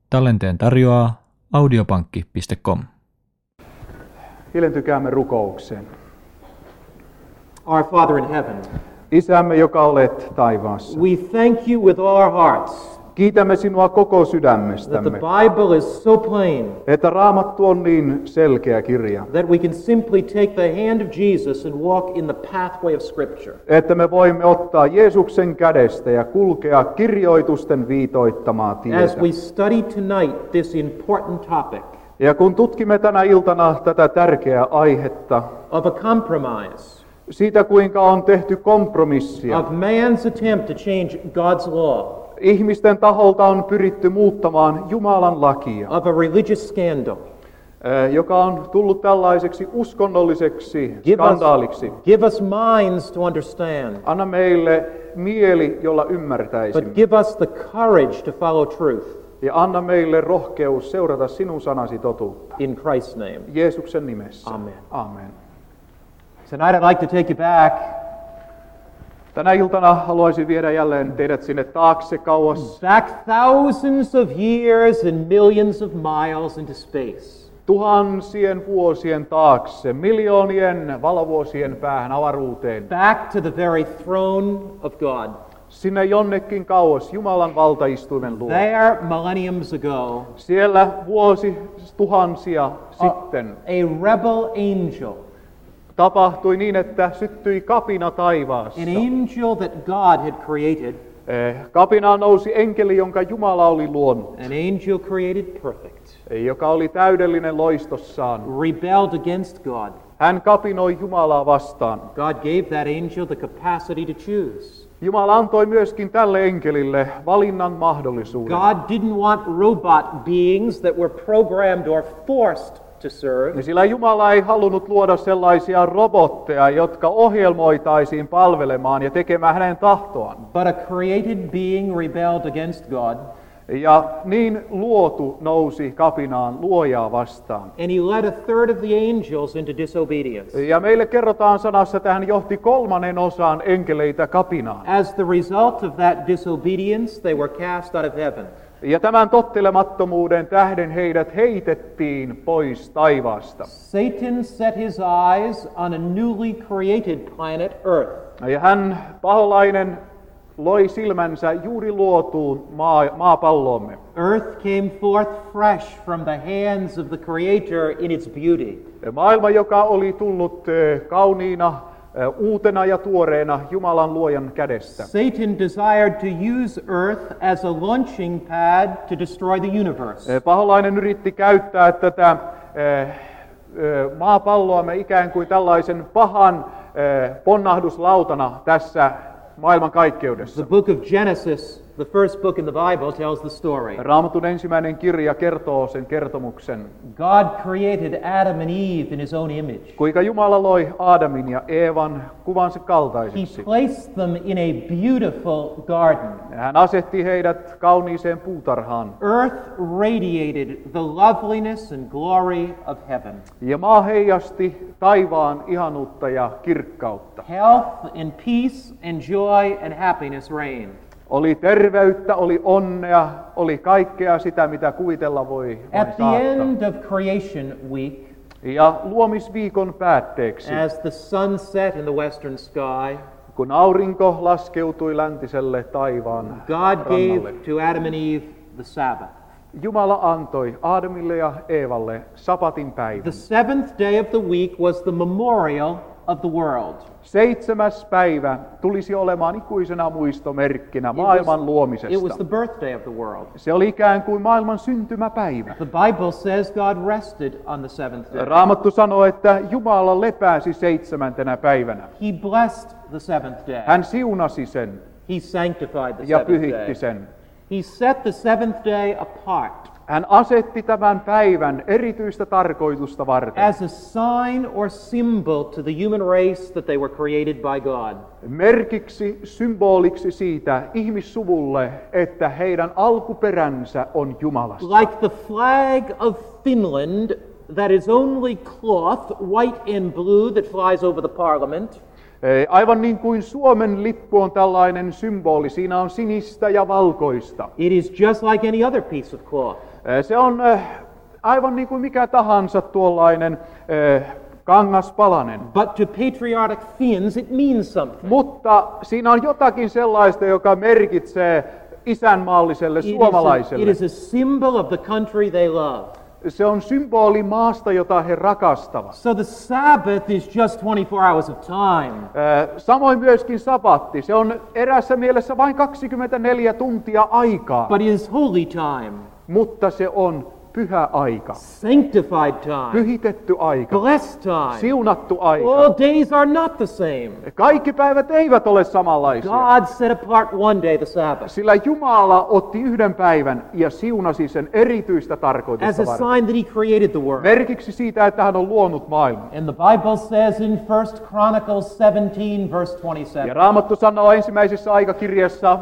Tallenteen tarjoaa audiopankki.com. Hiljentykäämme rukoukseen. Our Father in heaven, Isämme, joka olet taivaassa, we thank you with all our hearts kiitämme sinua koko that the sydämestämme, Bible is so plain että Raamattu on niin selkeä kirja, that we can simply take the hand of Jesus and walk in the pathway of Scripture. että me voimme ottaa Jeesuksen kädestä ja kulkea kirjoitusten viitoittamaa tietä. As we study tonight this important topic Ja kun tutkimme tänä iltana tätä tärkeää aihetta, of a compromise, siitä kuinka on tehty kompromissia, of man's attempt to change God's law, ihmisten taholta on pyritty muuttamaan Jumalan lakia, of a religious scandal, joka on tullut tällaiseksi uskonnolliseksi skandaaliksi. give us minds to understand, Anna meille mieli, jolla ymmärtäisimme. but give us the courage to follow truth. Ja anna meille rohkeus seurata sinun sanasi totuutta. In Christ's name. Jeesuksen nimessä. Amen. Amen. Tonight I'd like to take you back Tänä iltana haluaisin viedä jälleen teidät sinne taakse kauas. back thousands of years and millions of miles into space. Tuhansien vuosien taakse, miljoonien valovuosien päähän avaruuteen. Back to the very throne of God. Sinne jonnekin kauas Jumalan valtaistuimen luo. There, millenniums ago, Siellä tuhansia sitten a rebel angel, tapahtui niin, että syttyi kapina taivaassa. an angel that God had created, Kapinaan nousi enkeli, jonka Jumala oli luonut, an angel created perfect, joka oli täydellinen loistossaan. rebelled against God. Hän kapinoi Jumalaa vastaan. God gave that angel the capacity to choose. Jumala antoi myöskin tälle enkelille valinnan mahdollisuuden. God didn't want robot beings that were programmed or forced to serve. Sillä Jumala ei halunnut luoda sellaisia robotteja, jotka ohjelmoitaisiin palvelemaan ja tekemään hänen tahtoaan. But a created being rebelled against God, Ja niin luotu nousi kapinaan luojaa vastaan. and he led a third of the angels into disobedience. Ja meille kerrotaan sanassa, että hän johti 1/3 enkeleitä kapinaan. As the result of that disobedience, they were cast out of heaven. Ja tämän tottelemattomuuden tähden heidät heitettiin pois taivaasta. Satan set his eyes on a newly created planet Earth. Ja hän, paholainen, loi silmänsä juuri luotuun maapalloomme. Earth came forth fresh from the hands of the Creator in its beauty. Maailma, joka oli tullut kauniina, uutena ja tuoreena Jumalan luojan kädestä. Satan desired to use Earth as a launching pad to destroy the universe. Paholainen yritti käyttää tätä maapalloamme ikään kuin tällaisen pahan ponnahduslautana tässä maailmankaikkeudessa. The book of Genesis, the first book in the Bible, tells the story. Raamatun ensimmäinen kirja kertoo sen kertomuksen, God created Adam and Eve in his own image. kuinka Jumala loi Aadamin ja Eevan kuvansa He kaltaiseksi. placed them in a beautiful garden. Hän asetti heidät kauniiseen puutarhaan. Earth radiated the loveliness and glory of heaven. Ja maa heijasti taivaan ihanuutta ja kirkkautta. Health and peace and joy and happiness reigned. Oli terveyttä, oli onnea, oli kaikkea sitä, mitä kuvitella voi At the saattaa. end of creation week, Ja luomisviikon päätteeksi, as the sun set in the western sky, kun aurinko laskeutui läntiselle taivaan God rannalle, gave to Adam and Eve the Sabbath. Jumala antoi Aadamille ja Eevalle sapatin päivän. The seventh day of the week was the memorial of the world. 7. päivä tulisi olemaan ikuisena muistomerkkinä maailman It luomisesta. was the birthday of the world. Se oli ikään kuin maailman syntymäpäivä. The Bible says God rested on the seventh day. Raamattu sanoo, että Jumala lepäsi 7. päivänä. He blessed the seventh day. Hän siunasi sen He sanctified the ja seventh pyhitti day. sen. He set the seventh day apart Hän asetti tämän päivän erityistä tarkoitusta varten. as a sign or symbol to the human race that they were created by God. Merkiksi, symboliksi siitä ihmissuvulle, että heidän alkuperänsä on Jumalasta. Like the flag of Finland that is only cloth, white and blue, that flies over the parliament. Aivan niin kuin Suomen lippu on tällainen symboli, siinä on sinistä ja valkoista. It is just like any other piece of cloth. Se on aivan niin kuin mikä tahansa tuollainen kangaspalanen. But to patriotic Finns, it means something. Mutta siinä on jotakin sellaista, joka merkitsee isänmaalliselle suomalaiselle. It is a symbol of the country they love. Se on symboli maasta, jota he rakastavat. So the Sabbath is just 24 hours of time. Samoin myöskin sabatti. Se on erässä mielessä vain 24 tuntia aikaa. But it is holy time. Mutta se on pyhä aika. Sanctified time. Pyhitetty aika. Blessed time. Siunattu aika. All days are not the same. Kaikki päivät eivät ole samanlaisia. God set apart one day, the Sabbath, Sillä Jumala otti yhden päivän ja siunasi sen erityistä tarkoitusta as a varten. sign that he created the world. Merkiksi siitä, että hän on luonut maailman. And the Bible says in 1 Chronicles 17, verse Ja 27, Raamattu sanoo ensimmäisessä aikakirjassa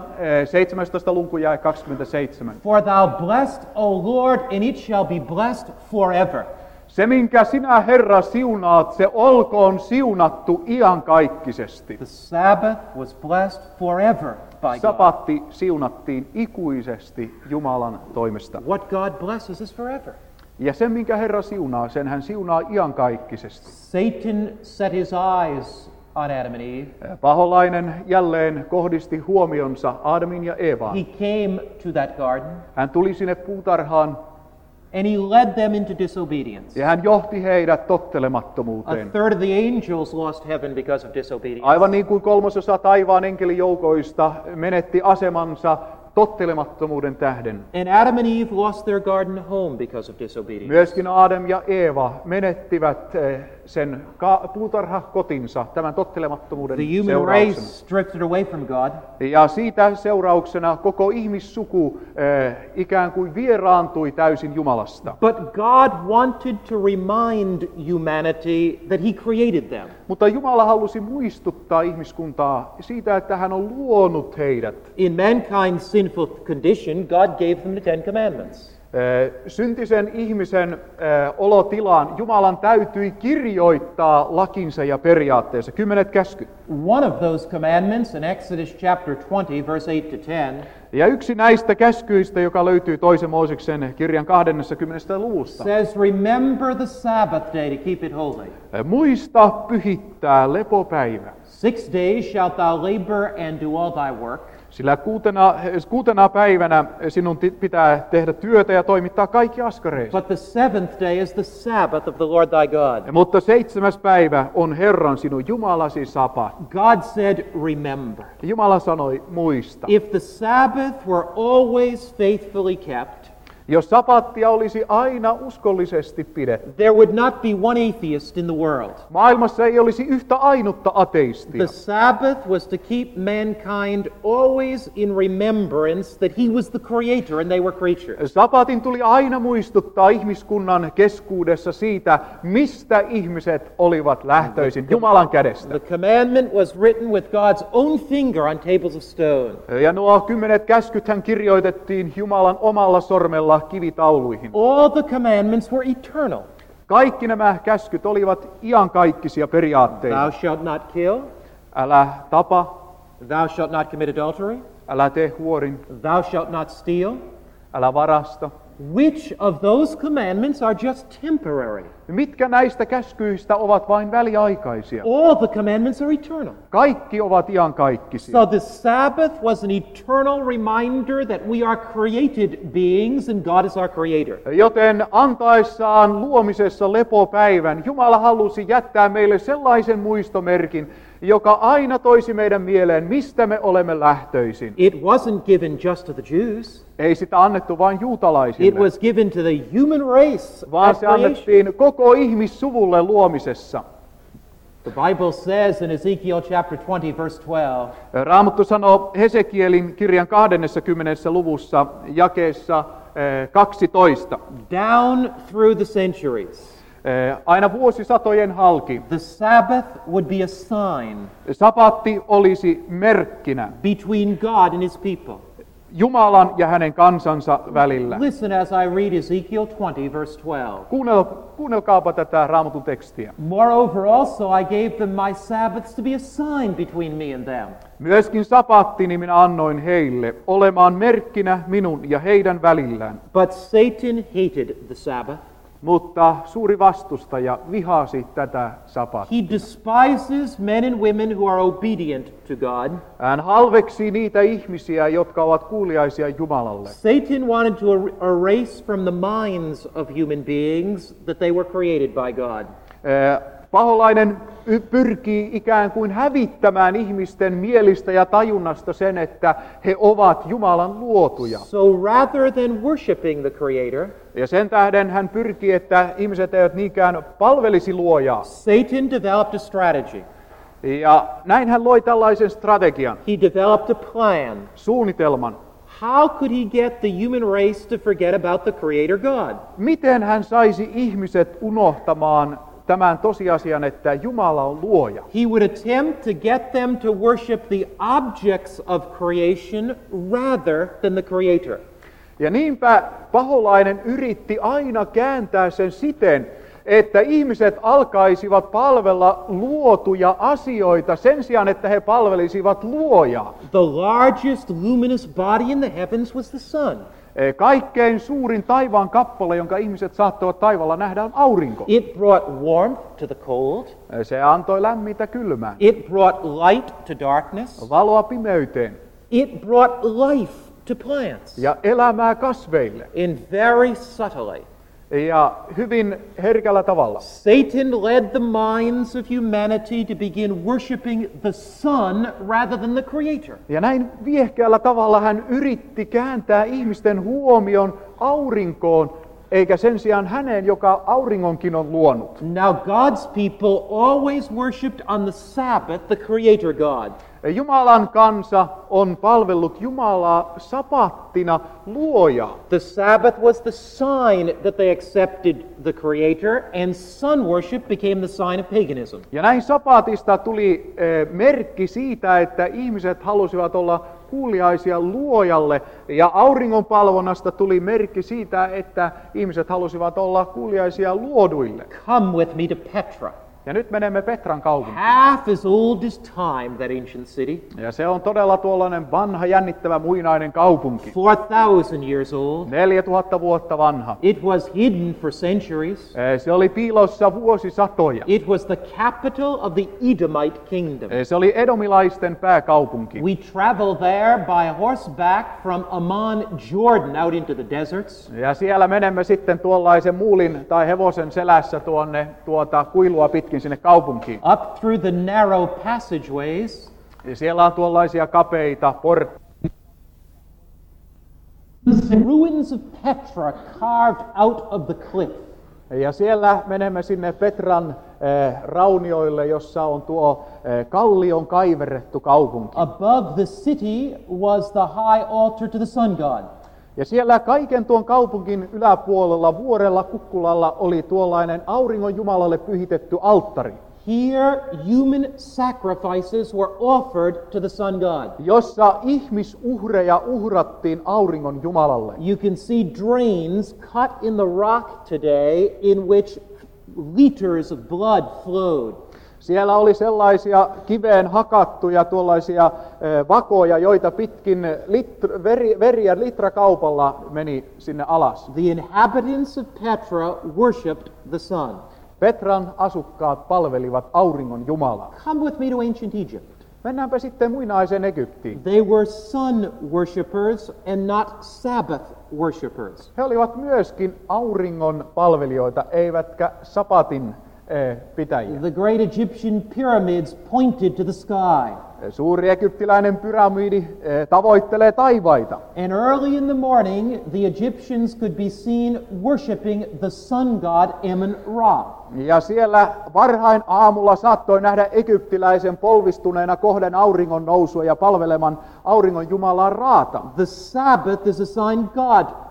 17. luku jae 27. For thou blessed, O Lord, and it shall be blessed forever. Se, minkä sinä, Herra, siunaat, se olkoon siunattu iankaikkisesti. The Sabbath was blessed forever by God. Sabatti siunattiin ikuisesti Jumalan toimesta. What God blesses is forever. Ja sen, minkä Herra siunaa, sen hän siunaa iankaikkisesti. Satan set his eyes on Adam and Eve. Paholainen jälleen kohdisti huomionsa Aadamin ja Eevaan. He came to that garden Hän tuli sinne puutarhaan and he led them into disobedience. ja hän johti heidät A tottelemattomuuteen. third of the angels lost heaven because of disobedience. Aivan niin kuin 3/3 taivaan enkelijoukoista menetti asemansa tottelemattomuuden tähden. And Adam and Eve lost their garden home because of disobedience. Myöskin Aadam ja Eeva menettivät sen puutarhakotinsa tämän tottelemattomuuden The human seurauksena. race drifted away from God. Ja siitä seurauksena koko ihmissuku ikään kuin vieraantui täysin Jumalasta. But God wanted to remind humanity that he created them. Mutta Jumala halusi muistuttaa ihmiskuntaa siitä, että hän on luonut heidät. In mankind's sinful condition, God gave them the Ten Commandments. Syntisen ihmisen olotilaan Jumalan täytyi kirjoittaa lakinsa ja periaatteensa, 10 käskyt. One of those commandments in Exodus chapter 20, verse 8-10, Ja yksi näistä käskyistä, joka löytyy toisen Mooseksen kirjan 20. luvusta, says, Remember the Sabbath day to keep it holy. muista pyhittää lepopäivä, 6 days shalt thou labor and do all thy work. sillä kuutena päivänä sinun pitää tehdä työtä ja toimittaa kaikki askareesi. But the seventh day is the Sabbath of the Lord thy God. Mutta 7. päivä on Herran sinun Jumalasi sapa. God said, Remember. Jumala sanoi, muista. If the Sabbath were always faithfully kept, Jos sapattia olisi aina uskollisesti pidetty, there would not be one atheist in the world. maailmassa ei olisi yhtä ainutta ateistia. The Sabbath was to keep mankind always in remembrance that he was the creator and they were creatures. Sapatin tuli aina muistuttaa ihmiskunnan keskuudessa siitä, mistä ihmiset olivat lähtöisin Jumalan kädestä. The commandment was written with God's own finger on tables of stone. Ja nuo 10 käskythän kirjoitettiin Jumalan omalla sormella kivitauluihin. All the commandments were eternal. Kaikki nämä käskyt olivat iankaikkisia periaatteita. Thou shalt not kill. Älä tapa, Thou shalt not commit adultery. älä tee huorin, Thou shalt not steal. älä varasta. Which of those commandments are just temporary? Mitkä näistä käskyistä ovat vain väliaikaisia? All the commandments are eternal. Kaikki ovat iankaikkisia. So the Sabbath was an eternal reminder that we are created beings and God is our creator. Joten antaessaan luomisessa lepopäivän, Jumala halusi jättää meille sellaisen muistomerkin, joka aina toisi meidän mieleen, mistä me olemme lähtöisin. It wasn't given just to the Jews. Ei sitä annettu vain It juutalaisille, was given to the human race vaan at se creation. annettiin koko ihmissuvulle luomisessa. The Bible says in Ezekiel chapter 20 verse 12, Raamattu sanoo Hesekielin kirjan 20. luvussa jakeessa 12. down through the centuries, Aina vuosisatojen halki. the Sabbath would be a sign Sapatti olisi merkkinä between God and his people. Jumalan ja hänen kansansa välillä. Listen as I read Ezekiel 20, verse 12. Kuunnelkaapa tätä Raamatun tekstiä. Moreover also I gave them my Sabbaths to be a sign between me and them. Myöskin sapattini minä annoin heille, olemaan merkkinä minun ja heidän välillään. But Satan hated the Sabbath. Mutta suuri vastustaja vihasi tätä sapattia. He despises men and women who are obedient to God. Hän halveksii niitä ihmisiä, jotka ovat kuuliaisia Jumalalle. Satan wanted to erase from the minds of human beings that they were created by God. Paholainen pyrkii ikään kuin hävittämään ihmisten mielistä ja tajunnasta sen, että he ovat Jumalan luotuja. So rather than worshiping the Creator, ja sen tähden hän pyrkii, että ihmiset eivät niinkään palvelisi luojaa. Satan developed a strategy. Ja näin hän loi tällaisen strategian. He developed a plan. Suunnitelman. How could he get the human race to forget about the Creator God? Miten hän saisi ihmiset unohtamaan tämän tosiasian, että Jumala on luoja? He would attempt to get them to worship the objects of creation rather than the Creator. Ja niinpä paholainen yritti aina kääntää sen siten, että ihmiset alkaisivat palvella luotuja asioita sen sijaan, että he palvelisivat luojaa. The largest luminous body in the heavens was the sun. Kaikkein suurin taivaan kappale, jonka ihmiset saattoivat taivaalla nähdä, on aurinko. It brought warmth to the cold. Se antoi lämmintä kylmään. It brought light to darkness. Valoa pimeyteen. It brought life to plants. Ja elämää kasveille. In very subtly. Ja hyvin herkällä tavalla. Satan led the minds of humanity to begin worshiping the sun rather than the Creator. Ja näin viehkeällä tavalla hän yritti kääntää ihmisten huomion aurinkoon, eikä sen sijaan häneen, joka auringonkin on luonut. Now God's people always worshipped on the Sabbath the Creator God. Jumalan kansa on palvellut Jumalaa sapattina luojaa. The Sabbath was the sign that they accepted the Creator, and sun worship became the sign of paganism. Ja näin sapatista tuli merkki siitä, että ihmiset halusivat olla kuuliaisia luojalle, ja auringon palvonnasta tuli merkki siitä, että ihmiset halusivat olla kuuliaisia luoduille. Come with me to Petra. Ja nyt menemme Petran kaupunkiin. Half as old as time, that ancient city. Ja se on todella tuollainen vanha, jännittävä, muinainen kaupunki. 4,000 years old. 4000 vuotta vanha. It was hidden for centuries. Se oli piilossa vuosisatoja. It was the capital of the Edomite kingdom. Se oli edomilaisten pääkaupunki. We travel there by horseback from Amman, Jordan, out into the deserts. Ja siellä menemme sitten tuollaisen muulin tai hevosen selässä kuilua pitkin sinne kaupunkiin. Up through the narrow passageways. Ja siellä on tuollaisia kapeita portteja. The ruins of Petra carved out of the cliff. Ja siellä menemme sinne Petran raunioille, jossa on tuo kallion kaiverrettu kaupunki. Above the city was the high altar to the sun god. Ja siellä kaiken tuon kaupunkin yläpuolella vuorella kukkulalla oli tuollainen auringon jumalalle pyhitetty alttari. Here human sacrifices were offered to the sun god. Jossa ihmisuhreja uhrattiin auringon jumalalle. You can see drains cut in the rock today in which liters of blood flowed. Siellä oli sellaisia kiveen hakattuja tuollaisia vakoja, joita pitkin veriä litrakaupalla meni sinne alas. The inhabitants of Petra worshipped the sun. Petran asukkaat palvelivat auringon jumalaa. Come with me to ancient Egypt. Mennäänpä sitten muinaiseen Egyptiin. They were sun worshippers and not Sabbath worshippers. He olivat myöskin auringon palvelijoita, eivätkä sapatin pitäjiä. The great Egyptian pyramids pointed to the sky. Suuri egyptiläinen pyramidi tavoittelee taivaita. And early in the morning, the Egyptians could be seen worshiping the sun god Amun-Ra. Ja siellä varhain aamulla saattoi nähdä egyptiläisen polvistuneena kohden auringon nousua ja palveleman auringon jumalaa Raata. The Sabbath is a sign God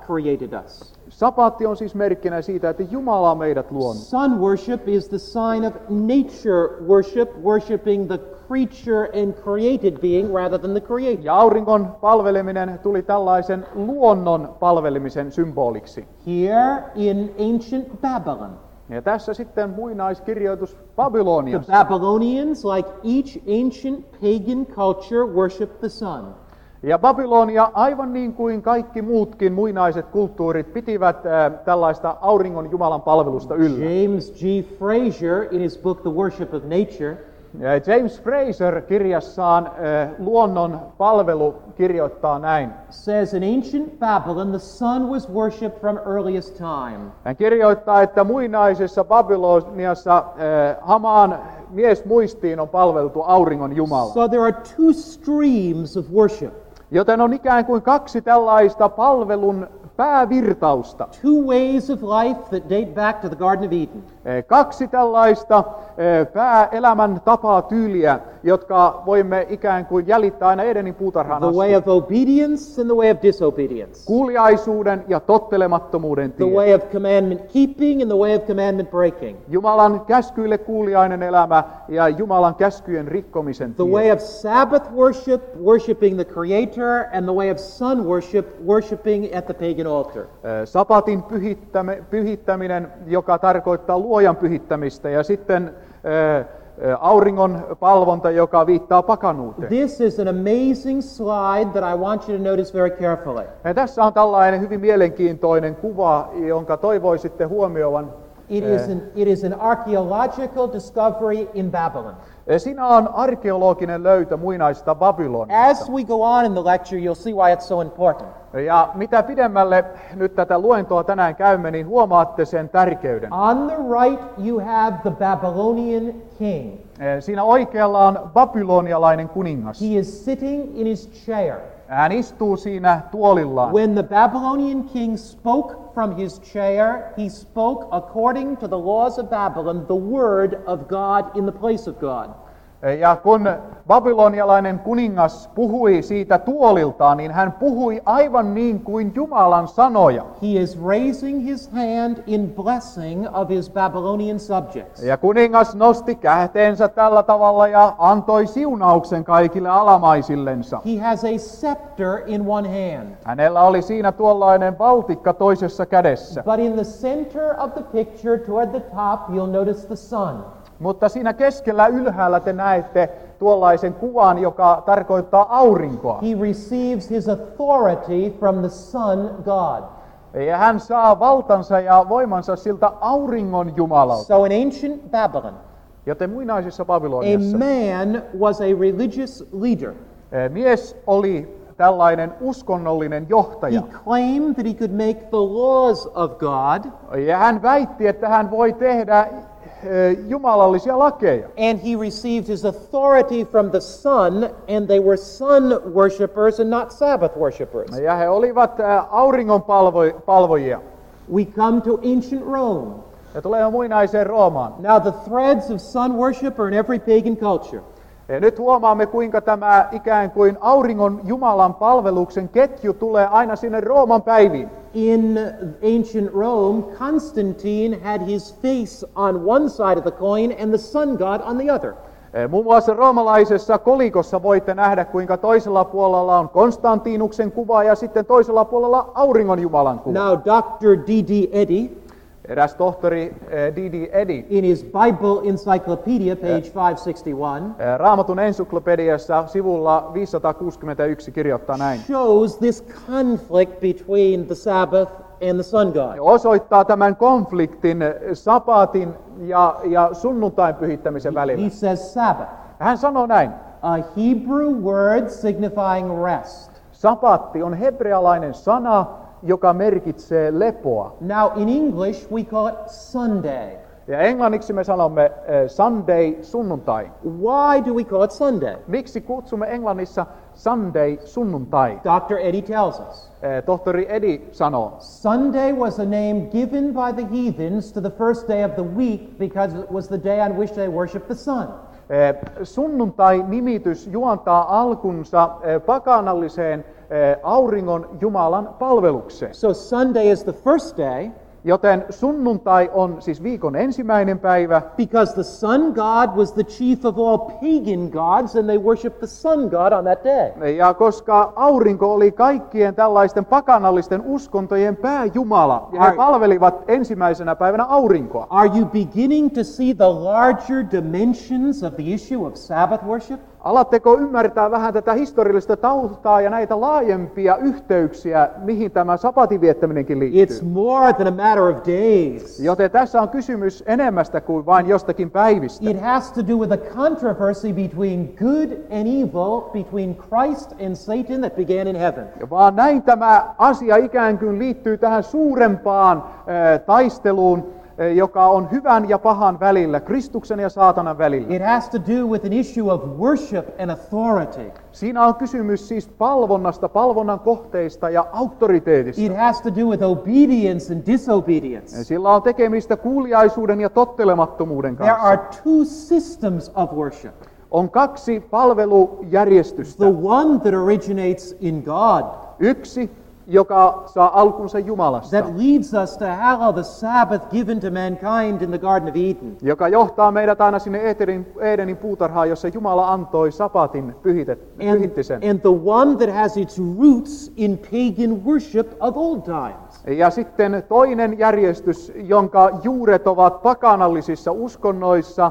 created us. Sabatti on siis merkkinä siitä, että Jumala on meidät luonut. Sun worship is the sign of nature worship, worshiping the creature and created being rather than the creator. Ja auringon palveleminen tuli tällaisen luonnon palvelemisen symboliksi. Here in ancient Babylon, Ja tässä sitten muinaiskirjoitus the Babyloniassa. Babylonians, like each ancient pagan culture, worshiped the sun. Ja Babylonia, aivan niin kuin kaikki muutkin muinaiset kulttuurit, pitivät tällaista auringon Jumalan palvelusta yllä. James G. Fraser, in his book The Worship of Nature, Ja James Fraser kirjassaan Luonnon palvelu kirjoittaa näin. says in ancient Babylon the sun was worshipped from earliest time. Hän kirjoittaa, että muinaisessa Babyloniassa hamaan miesmuistiin on palveltu auringon Jumala. So there are two streams of worship, Joten on ikään kuin kaksi tällaista palvelun päävirtausta. two ways of life that date back to the Garden of Eden. Kaksi tällaista pääelämän tapaa tyyliä, jotka voimme ikään kuin jäljittää aina Edenin puutarhaan The way asti. of obedience and the way of disobedience. Kuuliaisuuden ja tottelemattomuuden The tie. way of commandment keeping and the way of commandment breaking. Jumalan käskyille kuuliainen elämä ja Jumalan käskyjen rikkomisen The tie. way of Sabbath worship, worshiping the Creator, and the way of sun worship, worshiping at the pagan altar. Sabatin pyhittäminen, joka tarkoittaa luojan pyhittämistä, ja sitten auringon palvonta, joka viittaa pakanuuteen. This is an amazing slide that I want you to notice very carefully. Ja tässä on tällainen hyvin mielenkiintoinen kuva, jonka toivoisitte huomioivan. It is an archaeological discovery in Babylon. Siinä on arkeologinen löytö muinaisesta As Babylonista. we go on in the lecture, you'll see why it's so important. Ja mitä pidemmälle nyt tätä luentoa tänään käymme, niin huomaatte sen tärkeyden. On the right, you have the Babylonian king. Siinä oikealla on babylonialainen kuningas. He is sitting in his chair. Hän istuu siinä tuolillaan. When the Babylonian king spoke from his chair, he spoke according to the laws of Babylon, the word of God in the place of God. Ja kun babylonialainen kuningas puhui siitä tuoliltaan, niin hän puhui aivan niin kuin Jumalan sanoja. He is raising his hand in blessing of his Babylonian subjects. Ja kuningas nosti käteensä tällä tavalla ja antoi siunauksen kaikille alamaisillensa. He has a scepter in one hand. Hänellä oli siinä tuollainen valtikka toisessa kädessä. But in the center of the picture, toward the top, you'll notice the sun. Mutta siinä keskellä ylhäällä te näette tuollaisen kuvan, joka tarkoittaa aurinkoa. He receives his authority from the sun God. Ja hän saa valtansa ja voimansa siltä auringon Jumalalta. So in ancient Babylon, Joten muinaisessa a Babyloniassa man was a religious leader. mies oli tällainen uskonnollinen He johtaja. claimed that he could make the laws of God, Ja hän väitti, että hän voi tehdä jumalallisia lakeja. and he received his authority from the sun, and they were sun worshippers and not Sabbath worshippers. Ja he olivat auringon palvojia. We come to ancient Rome. Ja tulee muinaiseen Roomaan. Now the threads of sun worship are in every pagan culture. Ja nyt huomaamme, kuinka tämä ikään kuin auringon Jumalan palveluksen ketju tulee aina sinne Rooman päiviin. In ancient Rome, Constantine had his face on one side of the coin and the sun god on the other. Muun muassa roomalaisessa kolikossa voitte nähdä, kuinka toisella puolella on Konstantinuksen kuva ja sitten toisella puolella auringon Jumalan kuva. Now Dr. D.D. Eddy, Eräs tohtori D.D. Eddy in his Bible Encyclopedia, page 561, Raamatun ensyklopediassa sivulla 561 kirjoittaa näin. shows this conflict between the Sabbath and the sun god. Osoittaa tämän konfliktin sabatin ja sunnuntain pyhittämisen He välillä. says Sabbath, Hän sanoo näin. a Hebrew word signifying rest. Sabatti on hebrealainen sana, joka merkitsee lepoa. Now in English we call it Sunday. Ja englanniksi me sanomme Sunday, sunnuntai. Why do we call it Sunday? Miksi kutsumme englannissa Sunday, sunnuntai? Dr. Eddy tells us. Tohtori Eddy sanoo. Sunday was a name given by the heathens to the first day of the week because it was the day on which they worshiped the sun. Sunnuntai-nimitys juontaa alkunsa pakanalliseen auringon Jumalan palvelukseen. So Sunday is the first day Joten sunnuntai on siis viikon ensimmäinen päivä, because the sun god was the chief of all pagan gods and they worshiped the sun god on that day. ja koska aurinko oli kaikkien tällaisten pakanallisten uskontojen pääjumala, ja he palvelivat ensimmäisenä päivänä aurinkoa. Are you beginning to see the larger dimensions of the issue of Sabbath worship? Alatteko ymmärtää vähän tätä historiallista taustaa ja näitä laajempia yhteyksiä, mihin tämä sabatin viettäminenkin liittyy? It's more than a matter of days. Joten tässä on kysymys enemmästä kuin vain jostakin päivistä. It has to do with a controversy between good and evil, between Christ and Satan that began in heaven. Vaan näin tämä asia ikään kuin liittyy tähän suurempaan taisteluun, joka on hyvän ja pahan välillä, Kristuksen ja saatanan välillä. It has to do with an issue of worship and authority. Siinä on kysymys siis palvonnasta, palvonnan kohteista ja auktoriteetista. It has to do with obedience and disobedience. Sillä on tekemistä kuuliaisuuden ja tottelemattomuuden There kanssa. are two systems of worship. On kaksi palvelujärjestystä. The one that originates in God, Yksi, joka saa alkunsa Jumalasta, that leads us to hallow the Sabbath given to mankind in the Garden of Eden. joka johtaa meidät aina sinne Edenin puutarhaan, jossa Jumala antoi sabatin, pyhitti sen. And the one that has its roots in pagan worship of old times. Ja sitten toinen järjestys, jonka juuret ovat pakanallisissa uskonnoissa,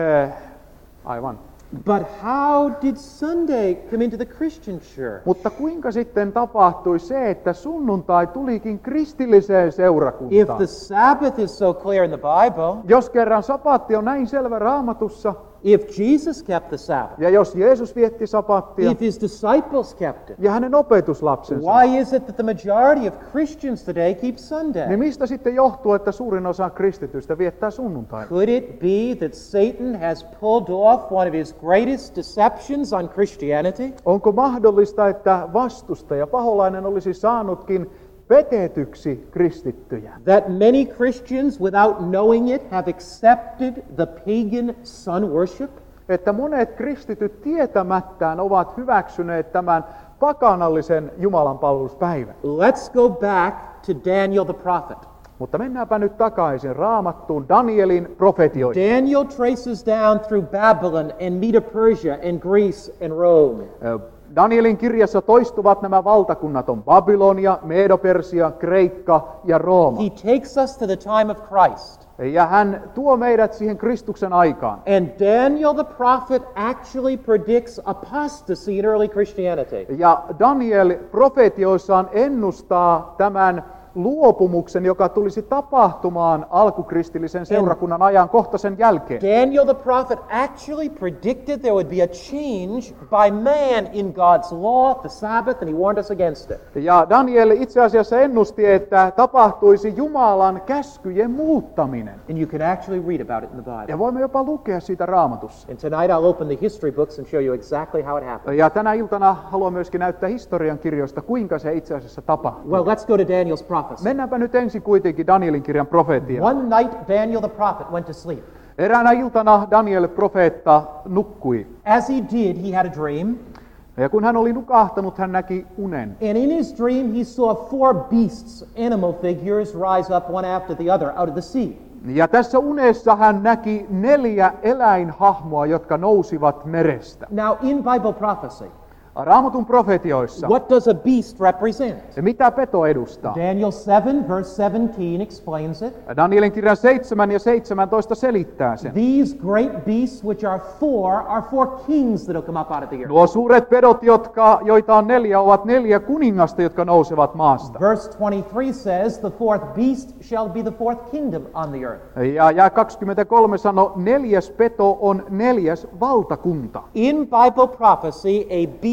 aivan. But how did Sunday come into the Christian church? Mutta kuinka sitten tapahtui se, että sunnuntai tulikin kristilliseen If seurakuntaan? the Sabbath is so clear in the Bible, Jos kerran sabatti on näin selvä Raamatussa, if Jesus kept the Sabbath, ja jos Jeesus vietti sabattia if his disciples kept it, ja hänen opetuslapsensa, why is it that the majority of Christians today keep Sunday? niin mistä sitten johtuu, että suurin osa kristityistä viettää sunnuntai? Could it be that Satan has pulled off one of his greatest deceptions on Christianity? Onko mahdollista, että vastustaja, paholainen, olisi saanutkin petetyksi kristittyjä? That many Christians, without knowing it, have accepted the pagan sun worship? Että monet kristityt tietämättään ovat hyväksyneet tämän pakanallisen Jumalan palveluspäivän. Let's go back to Daniel the prophet. Mutta mennäänpä nyt takaisin Raamattuun Danielin profetioihin. Daniel traces down through Babylon and Medo-Persia and Greece and Rome. Danielin kirjassa toistuvat nämä valtakunnat on Babylonia, Medo-Persia, Kreikka ja Rooma. He takes us to the time of Christ. Ja hän tuo meidät siihen Kristuksen aikaan. And Daniel the prophet actually predicts apostasy in early Christianity. Ja Daniel profetioissaan ennustaa tämän luopumuksen, joka tulisi tapahtumaan alkukristillisen seurakunnan ajan kohta sen jälkeen. Daniel the prophet actually predicted there would be a change by man in God's law, the Sabbath, and he warned us against it. Ja Daniel itse asiassa ennusti, että tapahtuisi Jumalan käskyjen muuttaminen. And you can actually read about it in the Bible. Ja voimme jopa lukea siitä Raamatussa. And tonight I'll open the history books and show you exactly how it happened. Ja tänä iltana haluan myöskin näyttää historian kirjoista, kuinka se itse asiassa tapahtui. Well, let's go to Daniel's prophecy. Mennäänpä nyt ensin kuitenkin Danielin kirjan profeettiin. One night Daniel the prophet went to sleep. Eräänä iltana Daniel profeetta nukkui. As he did, he had a dream. Ja kun hän oli nukahtanut, hän näki unen. And in his dream, he saw four beasts, animal figures, rise up one after the other out of the sea. Ja tässä unessa hän näki 4 eläinhahmoa, jotka nousivat merestä. Now, in Bible prophecy, Raamatun profetioissa. what does a beast represent? Mitä peto edustaa? Daniel 7, verse 17 explains it. Danielin kirjan 7 ja 17 selittää sen. These great beasts, which are four kings that will come up out of the earth. Nuo suuret pedot, joita on 4, ovat 4 kuningasta, jotka nousevat maasta. Verse 23 says, the fourth beast shall be the fourth kingdom on the earth. Ja 23 sanoo, 4. peto on 4. valtakunta. In Bible prophecy, a beast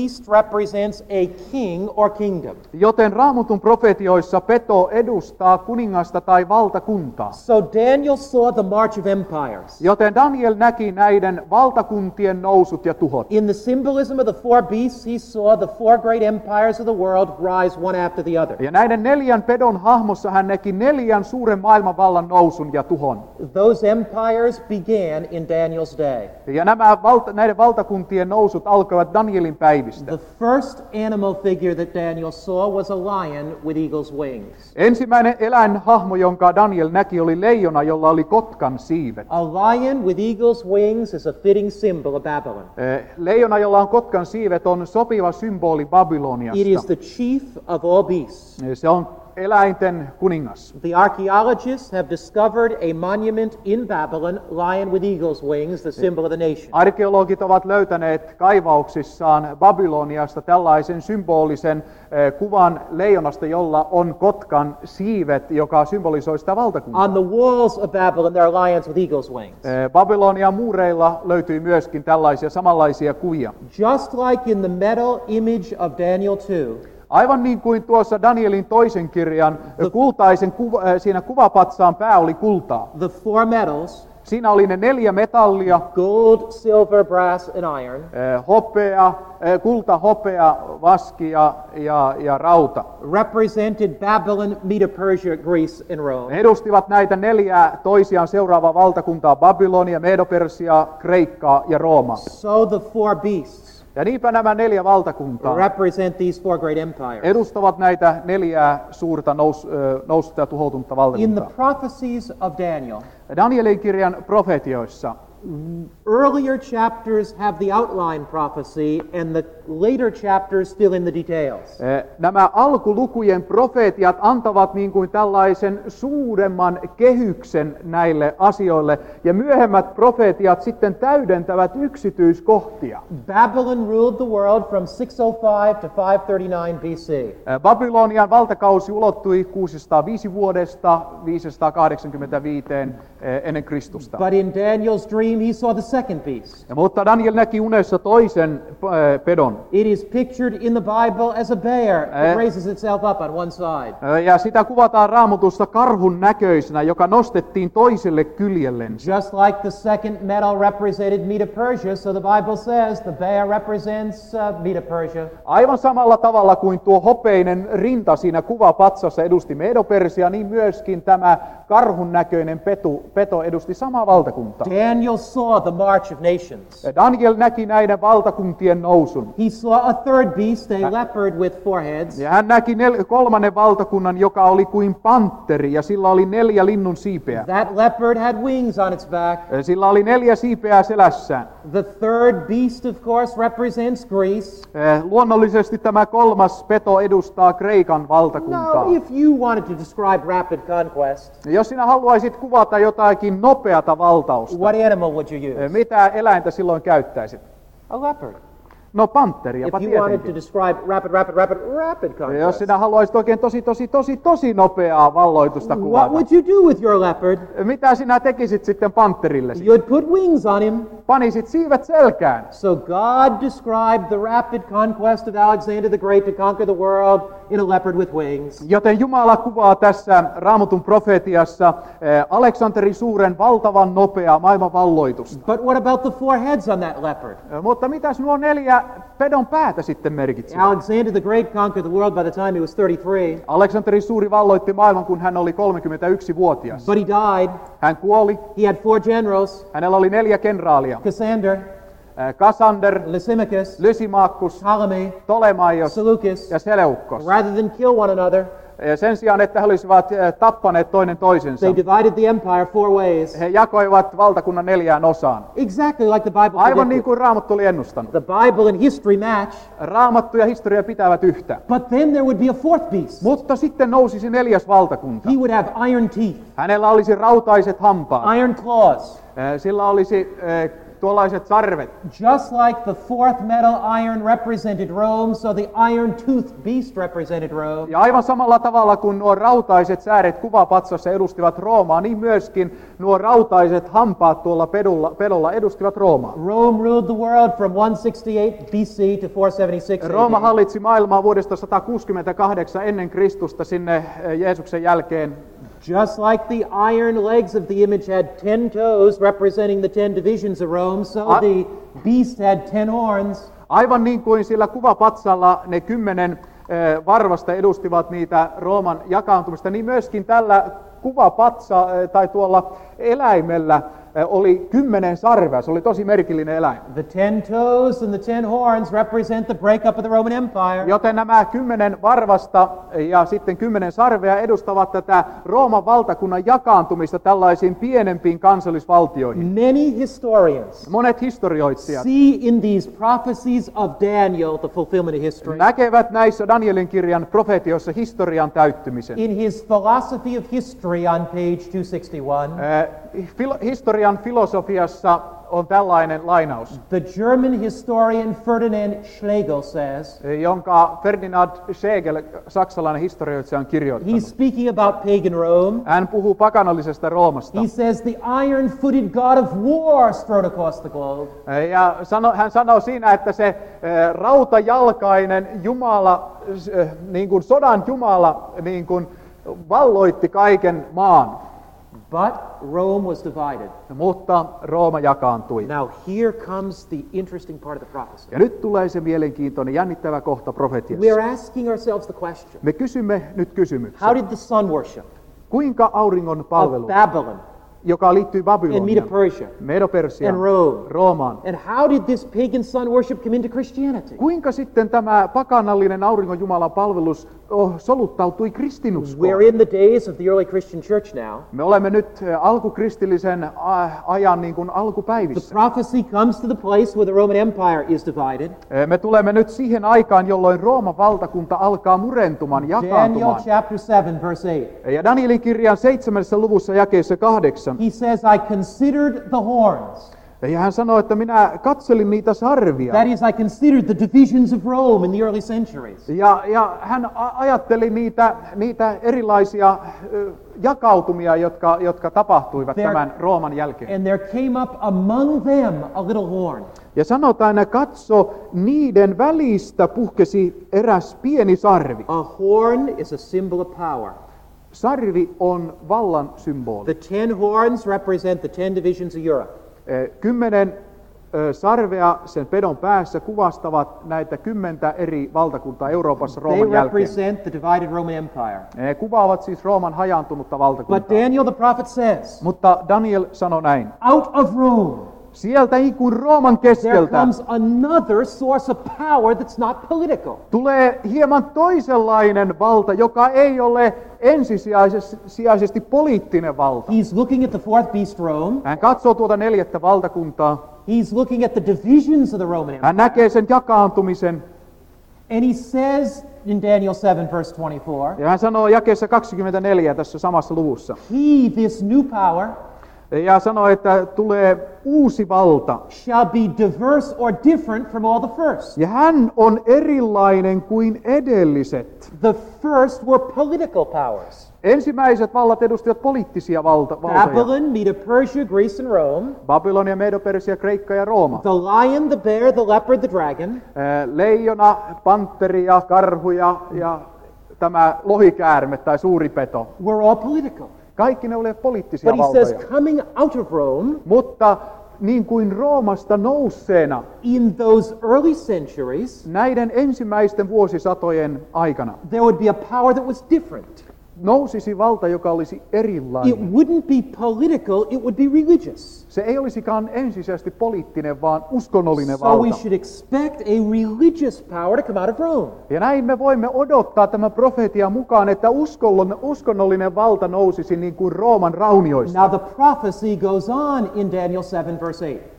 beast represents a king or kingdom. Joten Raamatun profetioissa peto edustaa kuningasta tai valtakuntaa. So Daniel saw the march of empires. Joten Daniel näki näiden valtakuntien nousut ja tuhot. In the symbolism of the four beasts, he saw the four great empires of the world rise one after the other. Ja näiden 4 pedon hahmossa hän näki 4 suuren maailmanvallan nousun ja tuhon. Those empires began in Daniel's day. Ja näiden valtakuntien nousut alkoivat Danielin päivistä. The first animal figure that Daniel saw was a lion with eagle's wings. Ensimmäinen eläinhahmo, jonka Daniel näki, oli leijona, jolla oli kotkan siivet. A lion with eagle's wings is a fitting symbol of Babylon. Leijona, jolla on kotkan siivet, on sopiva symboli Babyloniasta. It is the chief of all beasts. Se on eläinten kuningas. The archaeologists have discovered a monument in Babylon, lion with eagle's wings, the symbol of the nation. Arkeologit ovat löytäneet kaivauksissaan Babyloniasta tällaisen symbolisen kuvan leijonasta, jolla on kotkan siivet, joka symbolisoi sitä valtakuntaa. On the walls of Babylon there are lions with eagle's wings. Babylonian muureilla löytyy myöskin tällaisia samanlaisia kuvia. Just like in the metal image of Daniel 2, aivan niin kuin tuossa Danielin toisen kirjan siinä kuvapatsaan pää oli kultaa. the four metals, Siinä oli ne 4 metallia, gold, silver, brass, and iron, kulta, hopea, vaski ja rauta. represented Babylon, Medo-Persia, Greece, and Rome. Ne edustivat näitä 4 toisiaan seuraavaa valtakuntaa: Babylonia, Medo-Persia, Kreikkaa ja Rooma. So the four beasts Ja niinpä nämä 4 valtakuntaa represent these four great empires. edustavat näitä 4 suurta noususta ja tuhoutunutta In the valtakuntaa. prophecies of Daniel, Danielin kirjan profetioissa earlier chapters have the outline prophecy, and the later chapters fill in the details. nämä alkulukujen profeetiat antavat niin kuin tällaisen suuremman kehyksen näille asioille, ja myöhemmät profeetiat sitten täydentävät yksityiskohtia. Babylon ruled the world from 605 to 539 BC. Babylonian valtakausi ulottui 605 vuodesta 585 ennen Kristusta. But in Daniel's dream, he saw the second beast. Mutta Daniel näki unessa toisen pedon. It is pictured in the Bible as a bear that raises itself up on one side. Ja sitä kuvataan Raamatussa karhun näköisenä, joka nostettiin toiselle kyljellensä. Just like the second metal represented Medo-Persia, so the Bible says the bear represents Medo-Persia. Aivan samalla tavalla kuin tuo hopeinen rinta siinä kuvapatsassa edusti Medo-Persia, niin myöskin tämä karhun näköinen peto edusti samaa valtakuntaa. Daniel saw the march of nations. Daniel näki näiden valtakuntien nousun. He saw a third beast, a leopard with 4 heads. Ja hän näki 3. valtakunnan, joka oli kuin pantteri, ja sillä oli 4 linnun siipeä. That leopard had wings on its back. Sillä oli 4 siipeää selässään. The third beast, of course, represents Greece. Luonnollisesti tämä 3. peto edustaa Kreikan valtakuntaa. Now, if you wanted to describe rapid conquest, Jos sinä haluaisit kuvata jotakin nopeata valtausta, what animal would you use? mitä eläintä silloin käyttäisit? A leopard. No pantteriapa If you wanted to tietenkin. describe rapid Jos conquest, sinä haluaisit oikein tosi nopeaa valloitusta what kuvata, would you do with your leopard? mitä sinä tekisit sitten pantterillesi? You'd put wings on him. Panisit siivet selkään. So God described the rapid conquest of Alexander the Great to conquer the world in a leopard with wings. Joten Jumala kuvaa tässä Raamatun profetiassa Aleksanterin suuren valtavan nopeaa maailman valloitusta. But what about the 4 heads on that leopard? Mutta mitäs nuo 4 pedon päätä sitten merkitsivät? Alexander the Great conquered the world by the time he was 33, Aleksanterin suuri valloitti maailman, kun hän oli 31-vuotias. but he died. Hän kuoli. He had 4 generals, Hänellä oli 4 kenraalia. Cassander, Kasander, Lysimachus, Lysimachus, Ptolemy, Tolemaios Seleucus. ja Seleukkos. Rather than kill one another, Ja sen sijaan, että he olisivat tappaneet toinen toisensa, they divided the empire 4 ways. he jakoivat valtakunnan 4 osaan. Exactly like the Bible Aivan niin predicted. kuin Raamattu oli ennustanut. The Bible and history match, Raamattu ja historia pitävät yhtä. but then there would be a 4th beast. Mutta sitten nousisi 4. valtakunta. He would have iron teeth, Hänellä olisi rautaiset hampaat. iron claws, Sillä olisi tuollaiset sarvet. Just like the fourth metal iron represented Rome, so the iron toothed beast represented Rome. Ja aivan samalla tavalla kuin nuo rautaiset sääret kuvapatsassa edustivat Roomaa, niin myöskin nuo rautaiset hampaat tuolla pedolla edustivat Roomaa. Rome ruled the world from 168 BC to 476 Rooma AD. hallitsi maailmaa vuodesta 168 ennen Kristusta sinne Jeesuksen jälkeen. Just like the iron legs of the image had 10 toes representing the 10 divisions of Rome, so the beast had 10 horns. Aivan niin kuin sillä kuvapatsalla ne 10 varvasta edustivat niitä Rooman jakaantumista, niin myöskin tällä tai tuolla eläimellä oli 10 sarvea. Se oli tosi merkillinen eläin. The 10 toes and the 10 horns represent the breakup of the Roman Empire. Joten nämä 10 varvasta ja sitten 10 sarvea edustavat tätä Rooman valtakunnan jakaantumista tällaisiin pienempiin kansallisvaltioihin. Many historians Monet historioitsijat see in these prophecies of Daniel the fulfillment of history. näkevät näissä Danielin kirjan profetioissa historian täyttymisen. In his Philosophy of History on page 261, Historian filosofiassa on tällainen lainaus, the German historian Ferdinand Schlegel says, jonka Ferdinand Schlegel, saksalainen historioitsija, on kirjoittanut. he's speaking about pagan Rome. Hän puhuu pakanallisesta Roomasta. He says the iron-footed god of war strode across the globe. Ja hän sanoo siinä, että se rautajalkainen Jumala, niin kuin sodan Jumala, niin kuin valloitti kaiken maan. But Rome was divided. Mutta Rooma jakaantui. Now here comes the interesting part of the prophecy. Ja nyt tulee se mielenkiintoinen, jännittävä kohta profetiassa. We are asking ourselves the question, Me kysymme nyt kysymyksen. how did the sun worship Kuinka auringon of palvelu, Babylon joka liittyy and Babyloniaan, Medo-Persia Medo-Persiaan, and Rome, Roomaan, and how did this pagan sun worship come into Christianity? kuinka sitten tämä pakanallinen auringon Jumalan palvelus soluttautui kristinuskoon? We're in the days of the early Christian church now. Me olemme nyt alkukristillisen ajan niin kuin The alkupäivissä. prophecy comes to the place where the Roman Empire is divided. Me tulemme nyt siihen aikaan, jolloin Rooman valtakunta alkaa murentumaan, Daniel jakaantumaan. chapter 7 verse 8. Ja Danielin kirjan 7. luvussa jakeessa 8. He says, I considered the horns. Ja hän sanoo, että minä katselin niitä sarvia. That is, I considered the divisions of Rome in the early centuries. Ja hän ajatteli niitä erilaisia jakautumia, jotka tapahtuivat tämän Rooman jälkeen. And there came up among them a little horn. Ja sanotaan, että katso, niiden välistä puhkesi eräs pieni sarvi. A horn is a symbol of power. Sarvi on vallan symboli. The 10 horns represent the 10 divisions of Europe. 10 sarvea sen pedon päässä kuvastavat näitä 10 eri valtakuntaa Euroopassa They Rooman jälkeen. represent the divided Roman Empire. Ne kuvaavat siis Rooman hajaantunutta But valtakuntaa. Daniel the prophet says, Mutta Daniel sanoi näin. out of Rome Sieltä niin kuin Rooman there keskeltä comes another source of power that's not political. tulee hieman toisenlainen valta, joka ei ole ensisijaisesti poliittinen valta. He's looking at the fourth beast, Rome. Hän katsoo tuota 4. valtakuntaa. He's looking at the divisions of the Roman Empire. Hän näkee sen jakaantumisen. And he says in Daniel 7 verse 24, Ja hän sanoo jakeessa 24 tässä samassa luvussa. he, this new power, Ja sanoo, että tulee uusi valta. shall be diverse or different from all the first. Ja hän on erilainen kuin edelliset. The first were political powers. Ensimmäiset vallat edustivat poliittisia valtoja. Babylon, Medo-Persia, Greece, and Rome. Babylonia, Medo-Persia, Kreikka ja Rooma. The lion, the bear, the leopard, the dragon. Leijona, pantteri ja karhu ja tämä lohikäärme tai suuri peto. Were all political. Kaikki ne olivat poliittisia But he says, valtoja. coming out of Rome, Mutta niin kuin Roomasta nousseena in those early centuries, näiden ensimmäisten vuosisatojen aikana there would be a power that was different. nousisi valta, joka olisi It erilainen. wouldn't be political, it would be religious. Se ei olisikaan ensisijaisesti poliittinen, vaan uskonnollinen So we valta. should expect a religious power to come out of Rome. Ja näin me voimme odottaa tämän profetian mukaan, että uskonnollinen valta nousisi niin kuin Rooman raunioista. Now the prophecy goes on in Daniel 7 verse 8.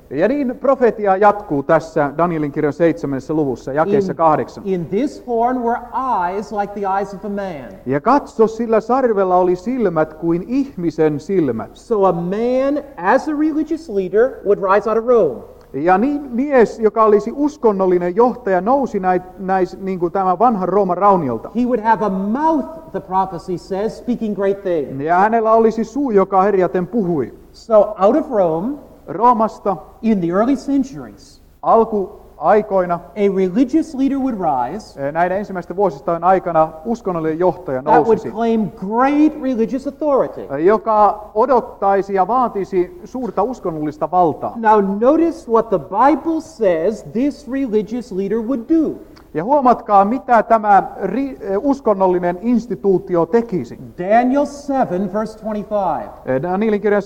Ja niin profetia jatkuu tässä Danielin kirjan 7. luvussa, jakeessa 8. In this horn were eyes like the eyes of a man. Ja katso, sillä sarvella oli silmät kuin ihmisen silmät. So a man, as a religious leader, would rise out of Rome. Ja niin mies, joka olisi uskonnollinen johtaja, nousi niin kuin tämän vanhan Rooman rauniolta. He would have a mouth, the prophecy says, speaking great things. Ja hänellä olisi suu, joka herjaten puhui. So out of Rome, Roomasta in the early centuries, alkuaikoina, a religious leader would rise näiden ensimmäisten vuosistojen aikana uskonnollinen johtaja that would nousisi, claim great religious authority. joka odottaisi ja vaatisi suurta uskonnollista valtaa. Now notice what the Bible says this religious leader would do. Ja huomatkaa, mitä tämä uskonnollinen instituutio tekisi. Daniel 7, verse 25. Danielin kirja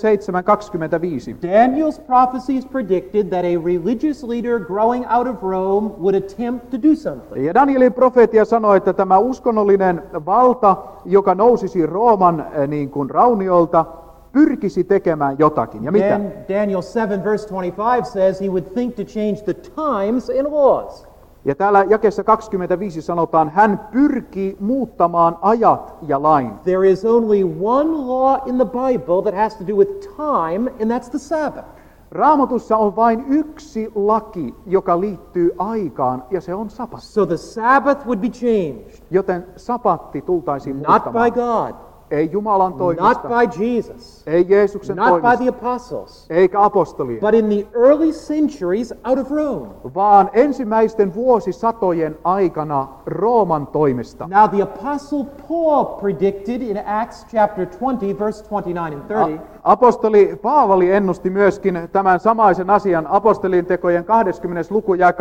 7:25. Daniel's prophecies predicted that a religious leader growing out of Rome would attempt to do something. Ja Danielin profeetia sanoi, että tämä uskonnollinen valta, joka nousisi Rooman niin kuin rauniolta, pyrkisi tekemään jotakin. Ja mitä? Then Daniel 7, verse 25 says he would think to change the times and laws. Ja täällä jakeessa 25 sanotaan, hän pyrkii muuttamaan ajat ja lain. There is only one law in the Bible that has to do with time, and that's the Sabbath. Raamatussa on vain yksi laki, joka liittyy aikaan, ja se on sapatti. So the Sabbath would be changed, Joten sapatti tultaisiin not muuttamaan. by God, Ei Jumalan not toimesta, by Jesus, ei Jeesuksen not by toimesta, the apostles, eikä apostolien, but in the early centuries out of Rome. vaan ensimmäisten vuosisatojen aikana Rooman toimesta. Now the apostle Paul predicted in Acts chapter 20, verse 29 and 30. Apostoli Paavali ennusti myöskin tämän samaisen asian apostolien tekojen 20. luku ja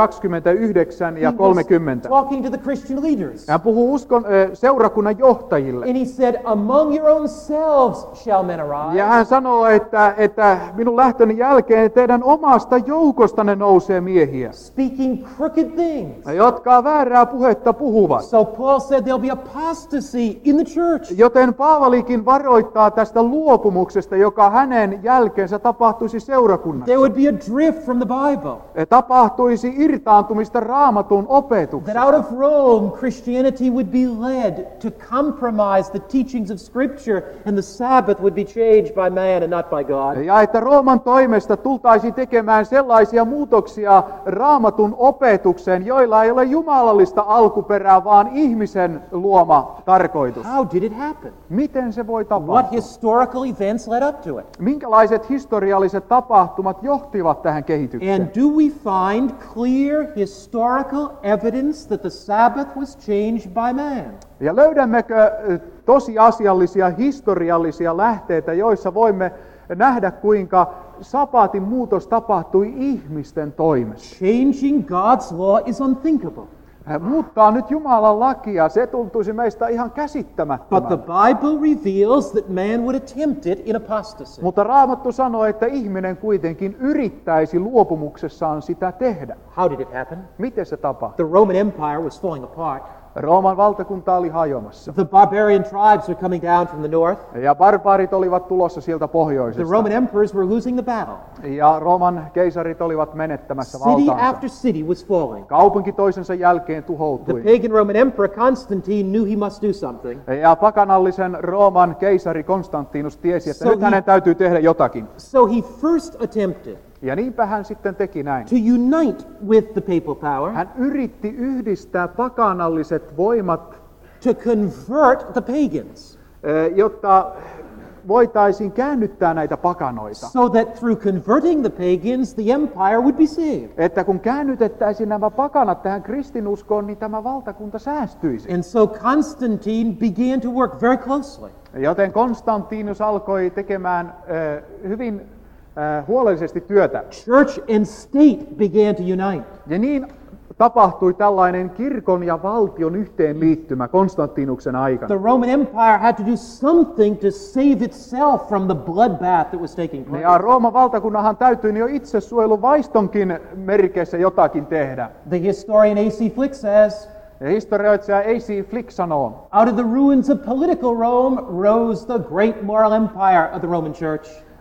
29 ja He was 30. talking to the Christian leaders. Hän puhuu seurakunnan johtajille. And he said, among your own selves shall men arise. Ja hän sanoo, että minun lähtöni jälkeen teidän omasta joukostanne nousee miehiä, Speaking crooked things. jotka väärää puhetta puhuvat. So Paul said there'll be apostasy in the church. Joten Paavalikin varoittaa tästä luopumuksesta, joka hänen jälkeensä tapahtuisi seurakunnassa. There would be a drift from the Bible. Tapahtuisi irtaantumista Raamatun That opetuksesta. out of Rome, Christianity would be led to compromise the teachings of Scripture, and the Sabbath would be changed by man and not by God. Ja että Rooman toimesta tultaisiin tekemään sellaisia muutoksia Raamatun opetukseen, joilla ei ole jumalallista alkuperää, vaan ihmisen luoma tarkoitus. How did it happen? Miten se voi What tapahtua? historical events led up to it? Minkälaiset historialliset tapahtumat johtivat tähän kehitykseen? And do we find clear historical evidence that the Sabbath was changed by man? Ja löydämmekö tosiasiallisia historiallisia lähteitä, joissa voimme nähdä, kuinka sapatin muutos tapahtui ihmisten toimesta? Changing God's law is unthinkable. Muuttaa nyt Jumalan lakia, se tuntuisi meistä ihan But the käsittämättömältä. Bible reveals that man would attempt it in apostasy. Mutta Raamattu sanoo, että ihminen kuitenkin yrittäisi luopumuksessaan sitä tehdä. How did it happen? Miten se tapahtui? The Roman Empire was falling apart. Rooman valtakunta oli hajoamassa. The barbarian tribes were coming down from the north. Ja barbaarit olivat tulossa sieltä The pohjoisesta. Roman emperors were losing the battle. Ja Rooman keisarit olivat menettämässä City valtaansa. after city was falling. Kaupunki toisensa jälkeen The tuhoutui. pagan Roman emperor Constantine knew he must do something. Ja pakanallisen Rooman keisari Konstantinus tiesi, että So nyt he- hänen täytyy tehdä jotakin. So he first attempted Ja niinpä hän sitten teki näin. to unite with the papal power, Hän yritti yhdistää pakanalliset voimat, to convert the pagans, jotta voitaisiin käännyttää näitä pakanoita. so that through converting the pagans, the empire would be saved. Että kun käännytettäisiin nämä pakanat tähän kristinuskoon, niin tämä valtakunta säästyisi. And so Constantine began to work very closely. Joten Konstantinus alkoi tekemään hyvin huolellisesti työtä. Church and state began to unite. Ja niin tapahtui tällainen kirkon ja valtion yhteenliittymä Konstantinuksen aikana. The Roman Empire had to do something to save itself from the bloodbath that was taking place. Ja Rooman valtakunnahan täytyi jo itse suojeluvaistonkin merkeissä jotakin tehdä. The historian A.C. Flick says, Ja historioitsija A.C. Flick sanoo, out of the ruins of political Rome rose the great moral empire of the Roman Church.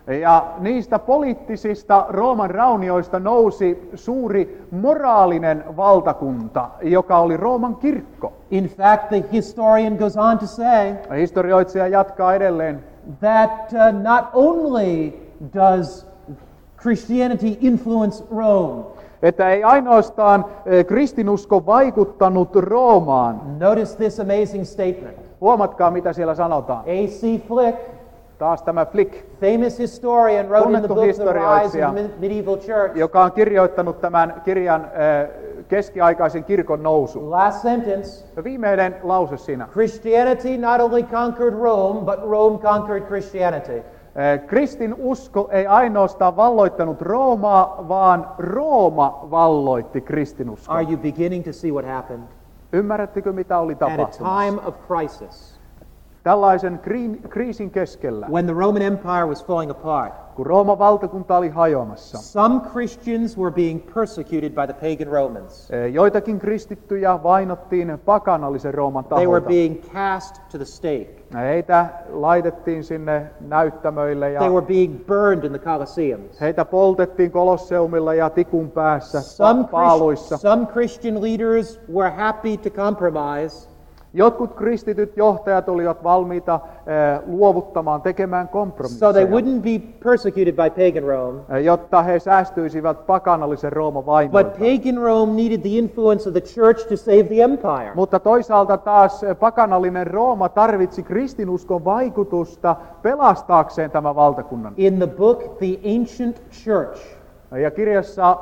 Ja niistä poliittisista Rooman raunioista nousi suuri moraalinen valtakunta, joka oli Rooman kirkko. In fact, the historian goes on to say Historioitsija jatkaa edelleen, that not only does Christianity influence Rome. että ei ainoastaan kristinusko vaikuttanut Roomaan. Notice this amazing statement. Huomatkaa, mitä siellä sanotaan. A.C. Flick, Taas tämä Flick, famous historian, wrote in the Tunnettu book The Rise historioitsija, of the Medieval Church. joka on kirjoittanut tämän kirjan keskiaikaisen kirkon nousu. Last sentence, Viimeinen lause siinä. Christianity not only conquered Rome, but Rome conquered Christianity. Kristin usko ei ainoastaan valloittanut Roomaa, vaan Rooma valloitti kristinuskon. Are you beginning to see what happened? Ymmärrättekö, mitä oli At a tapahtumassa? time of crisis, Tällaisen kriisin keskellä, when the Roman Empire was falling apart, kun Rooman valtakunta oli hajoamassa, some Christians were being persecuted by the pagan Romans. joitakin kristittyjä vainottiin pakanallisen Rooman They were taholta. being cast to the stake. Heitä laitettiin sinne näyttämöille ja They were being burned in the Colosseums. heitä poltettiin kolosseumilla ja tikun päässä, Some paaluissa. Christian leaders were happy to compromise. Jotkut kristityt johtajat olivat valmiita luovuttamaan, tekemään So they kompromisseja, wouldn't be persecuted by pagan Rome. jotta he säästyisivät pakanallisen Rooman But vainoilta. pagan Rome needed the influence of the church to save the empire. Mutta toisaalta taas pakanallinen Rooma tarvitsi kristinuskon vaikutusta pelastaakseen tämän valtakunnan. In the book, The Ancient Church, Ja kirjassa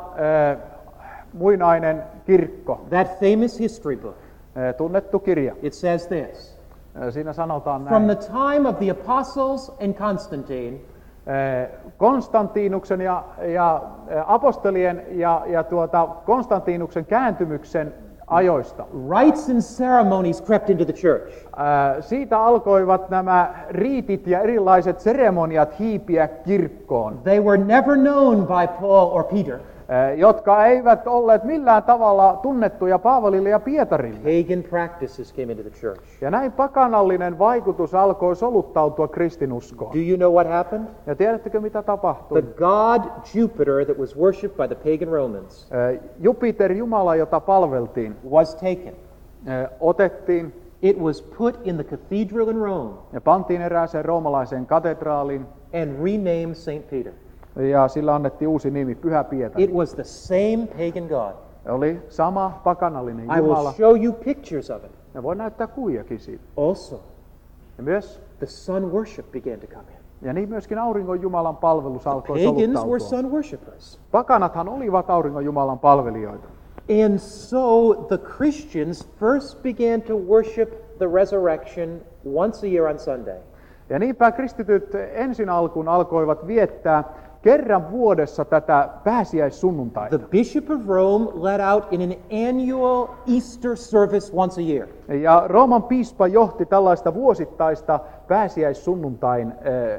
Muinainen kirkko, that famous history book, tunnettu kirja, it says this. siinä sanotaan From näin. the time of the apostles and Constantine, Konstantinuksen ja apostolien ja Konstantinuksen kääntymyksen ajoista. rites and ceremonies crept into the church. Siitä alkoivat nämä riitit ja erilaiset seremoniat hiipiä kirkkoon, They were never known by Paul or Peter. jotka eivät olleet millään tavalla tunnettuja Paavalille ja Pietarille. Pagan practices came into the church. Ja näin pakanallinen vaikutus alkoi soluttautua kristinuskoon. Do you know what happened? Ja tiedättekö, mitä tapahtui? The god Jupiter that was worshipped by the pagan Romans Jupiter, Jumala, jota palveltiin, was taken. otettiin It was put in the cathedral in Rome ja pantiin erääseen roomalaiseen katedraaliin, and renamed St. Peter. ja sillä annettiin uusi nimi, Pyhä Pietari. It was the same pagan god. Oli sama pakanallinen I will Jumala. show you pictures of it. Ja voi näyttää kuviakin siitä. Also, Ja myös the sun worship began to come in. ja niin myöskin auringon Jumalan palvelus alkoi Pagans were soluttautua. sun worshippers. Pakanathan olivat auringon Jumalan palvelijoita. And so the Christians first began to worship the resurrection once a year on Sunday. Ja niinpä kristityt ensin alkuun alkoivat viettää kerran vuodessa tätä pääsiäissunnuntaita. The Bishop of Rome led out in an annual Easter service once a year. Ja Rooman piispa johti tällaista vuosittaista pääsiäissunnuntain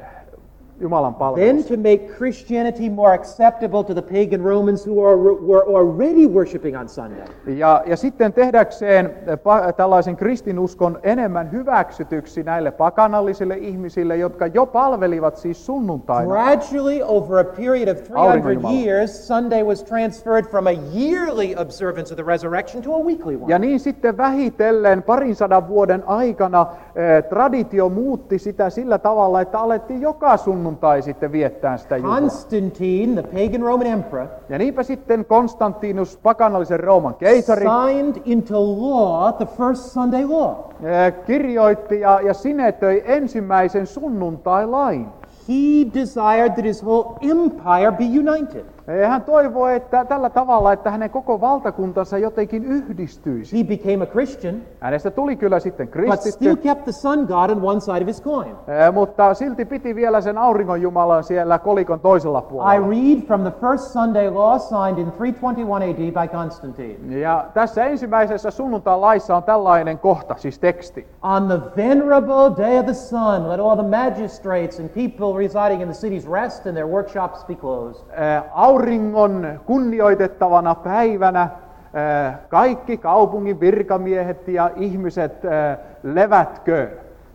Jumalan Then palvelusta. to make Christianity more acceptable to the pagan Romans who were already worshiping on Sunday. Ja sitten tehdäkseen tällaisen kristinuskon enemmän hyväksytyksi näille pakanallisille ihmisille, jotka jo palvelivat siis sunnuntaina. Gradually, over a period of 300 Auringonjumala. years, Sunday was transferred from a yearly observance of the resurrection to a weekly one. Ja niin sitten vähitellen 200 vuoden aikana traditio muutti sitä sillä tavalla, että alettiin joka sunnuntai sitten viettää sitä juhlaa. Constantine, the pagan Roman emperor, Ja niinpä sitten Konstantinus, pakanallisen Rooman keisari, signed into law the first Sunday law. kirjoitti ja sinetöi ensimmäisen sunnuntai-lain. He desired that his whole empire be united. Hän toivoi, että tällä tavalla, että hänen koko valtakuntansa jotenkin yhdistyisi. He became a Christian, Hänestä tuli kyllä sitten but still kristitty, kept the sun god on one side of his coin. mutta silti piti vielä sen auringonjumalan siellä kolikon toisella I puolella. read from the first Sunday law signed in 321 AD by Constantine. Ja tässä ensimmäisessä sunnuntai-laissa on tällainen kohta, siis teksti. On the venerable day of the sun, let all the magistrates and people residing in the cities rest and their workshops be closed. Auringon kunnioitettavana päivänä kaikki kaupungin virkamiehet ja ihmiset levätköön.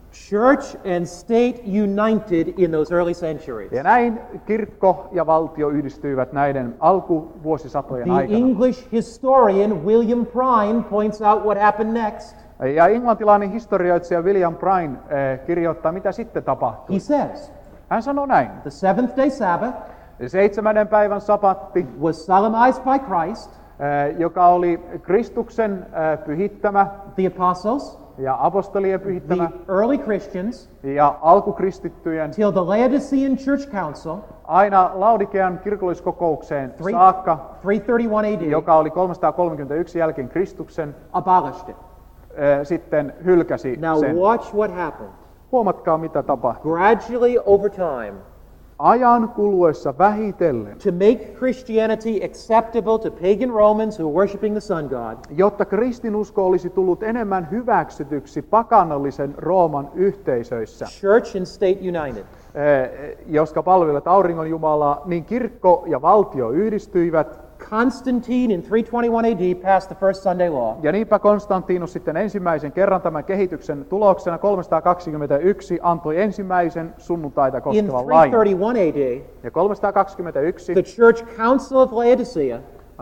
Church and state united in those early centuries. Ja näin kirkko ja valtio yhdistyivät näiden alkuvuosisatojen The aikana. English historian William Prine points out what happened next. Ja englantilainen historioitsija William Prine kirjoittaa, mitä sitten tapahtui. He says, Hän sanoo näin. the seventh day Sabbath 7. päivän sapatti, was solemnized by Christ, joka oli Kristuksen pyhittämä the apostles, ja apostolien pyhittämä the early Christians, ja alkukristittyjen till the Laodicean Church Council, aina Laodikean kirkolliskokoukseen saakka, 331 AD, joka oli 331 jälkeen Kristuksen, abolished it. sitten hylkäsi Now sen. watch what happened. Huomatkaa, mitä tapahtui. Gradually over time, Ajan kuluessa vähitellen, to make Christianity acceptable to pagan Romans who were worshiping the sun god, jotta kristinusko olisi tullut enemmän hyväksytyksi pakanallisen Rooman yhteisöissä, church and state united. jotka palvelivat auringon Jumalaa, niin kirkko ja valtio yhdistyivät. Constantine in 321 AD passed the first Sunday law. Ja niinpä Konstantinus sitten ensimmäisen kerran tämän kehityksen tuloksena 321 antoi ensimmäisen sunnuntaita In koskevan lain. 331 AD, Ja 321, the Church Council of Laodicea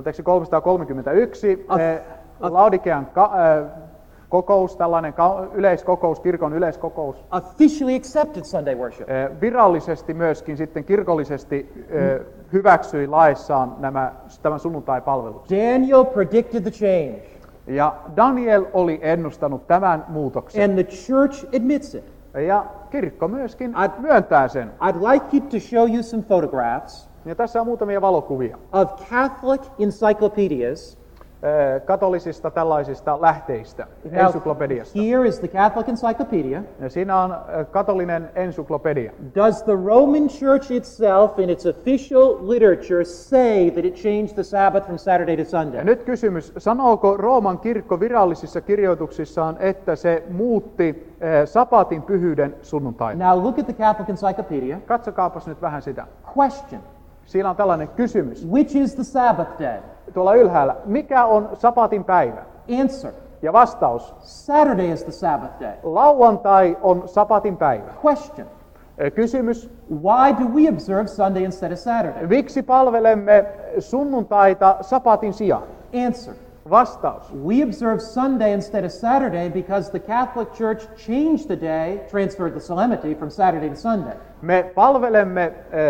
331, Laodikean kokous, tällainen yleiskokous, kirkon yleiskokous, officially accepted Sunday worship. virallisesti myöskin sitten kirkollisesti hyväksyi laissaan tämän sunnuntai-palveluksen. Daniel predicted the change, Ja Daniel oli ennustanut tämän muutoksen. and the church admits it. Ja kirkko myöskin myöntää sen. I'd like you to show you some photographs Ja tässä on muutamia valokuvia of Catholic encyclopedias. katolisista tällaisista lähteistä, ensyklopediasta. Here is the Catholic Encyclopedia. Ja siinä on katolinen ensyklopedia. Does the Roman Church itself in its official literature say that it changed the Sabbath from Saturday to Sunday? Ja nyt kysymys, sanooko Rooman kirkko virallisissa kirjoituksissaan, että se muutti sapatin pyhyyden sunnuntaina? Now look at the Catholic Encyclopedia. Katsokaapas nyt vähän sitä. Question. Siinä on tällainen kysymys Which is the Sabbath day? tuolla ylhäällä. Mikä on sapatin päivä? Answer. Ja vastaus. Saturday is the Sabbath day. Lauantai on sapatin päivä. Question. Kysymys. Why do we observe Sunday instead of Saturday? Miksi palvelemme sunnuntaita sapatin sijaan? Answer. Vastaus. We observe Sunday instead of Saturday because the Catholic Church changed the day, transferred the solemnity from Saturday to Sunday. Me palvelemme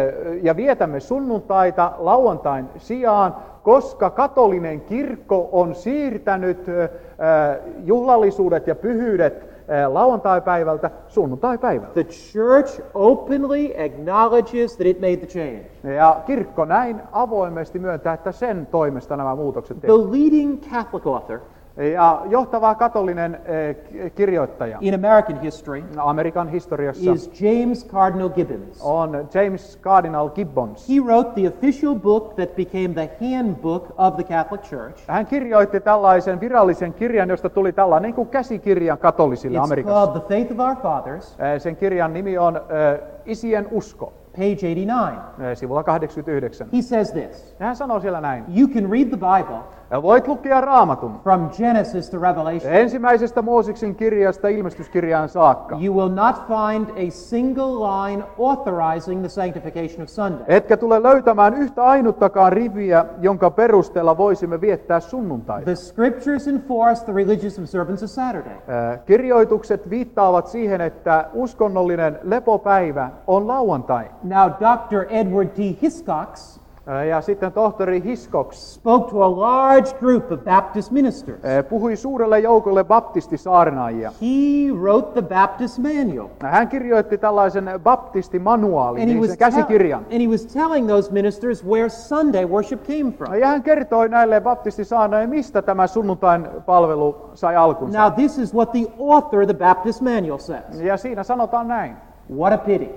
ja vietämme sunnuntaita lauantain sijaan, koska katolinen kirkko on siirtänyt juhlallisuudet ja pyhyydet lauantaipäivältä sunnuntaipäivälle. The church openly acknowledges that it made the change. Ja kirkko näin avoimesti myöntää, että sen toimesta nämä muutokset The tehtiin. leading Catholic author Ja johtava katolinen kirjoittaja in American history Amerikan historiassa is James Cardinal Gibbons. on James Cardinal Gibbons. He wrote the official book that became the handbook of the Catholic Church. Hän kirjoitti tällaisen virallisen kirjan, josta tuli tällainen niin kuin käsikirja katolisille It's Amerikassa. called The Faith of Our Fathers, Sen kirjan nimi on Isien usko, page 89. sivulla 89. He says this, Ja hän sanoo siellä näin. you can read the Bible Ja voit lukea Raamatun from Genesis to Revelation. ensimmäisestä Mooseksen kirjasta ilmestyskirjaan saakka. You will not find a single line authorizing the sanctification of Sunday. Etkä tule löytämään yhtä ainuttakaan riviä, jonka perusteella voisimme viettää sunnuntaita. The scriptures enforce the religious observance of Saturday. Kirjoitukset viittaavat siihen, että uskonnollinen lepopäivä on lauantai. Now, Dr. Edward T. Hiscox Ja sitten tohtori Hiscox spoke to a large group of Baptist ministers. puhui suurelle joukolle baptistisaarnaajia. He wrote the Baptist Manual. Hän kirjoitti tällaisen baptistimanuaalin, niin sen käsikirjan. and he was telling those ministers where Sunday worship came from. Ja hän kertoi näille baptistisaarnaajille, mistä tämä sunnuntain palvelu sai alkunsa. Now, this is what the author of the Baptist Manual says. Ja siinä sanotaan näin. What a pity.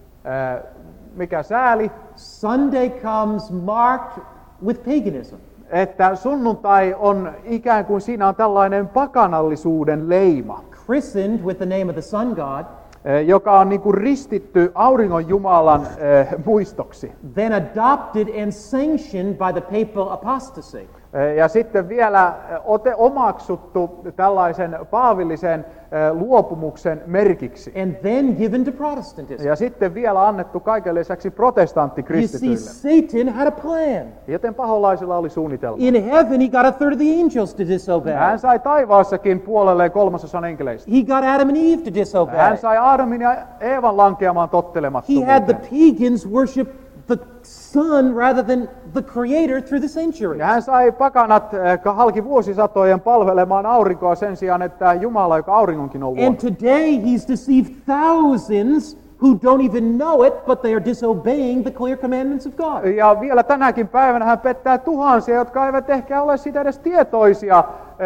Mikä sääli, Sunday comes marked with paganism. että sunnuntai on ikään kuin siinä on tällainen pakanallisuuden leima, Christened with the name of the sun god, joka on niin kuin ristitty auringon Jumalan muistoksi. then adopted and sanctioned by the papal apostasy. Ja sitten vielä omaksuttu tällaisen paavillisen luopumuksen merkiksi. And then given to Protestantism. Ja sitten vielä annettu kaiken lisäksi You see, protestantkristityille. Satan had a plan. Joten paholaisilla oli suunnitelma. In heaven, he got a third of the angels to disobey. Hän sai taivaassakin puolelleen 3/3 enkeleistä. He got Adam and Eve to disobey. Hän sai Aadamin ja Eevan lankeamaan He had the tottelemattomuuteen. pagans worship the sun rather than the creator through the centuries. Ja hän sai pakanat halki vuosisatojen palvelemaan aurinkoa sen sijaan, että Jumala, joka auringonkin on And luonut. today he's deceived thousands who don't even know it, but they are disobeying the clear commandments of God. Ja vielä tänäkin päivänä hän pettää tuhansia, jotka eivät ehkä ole siitä edes tietoisia,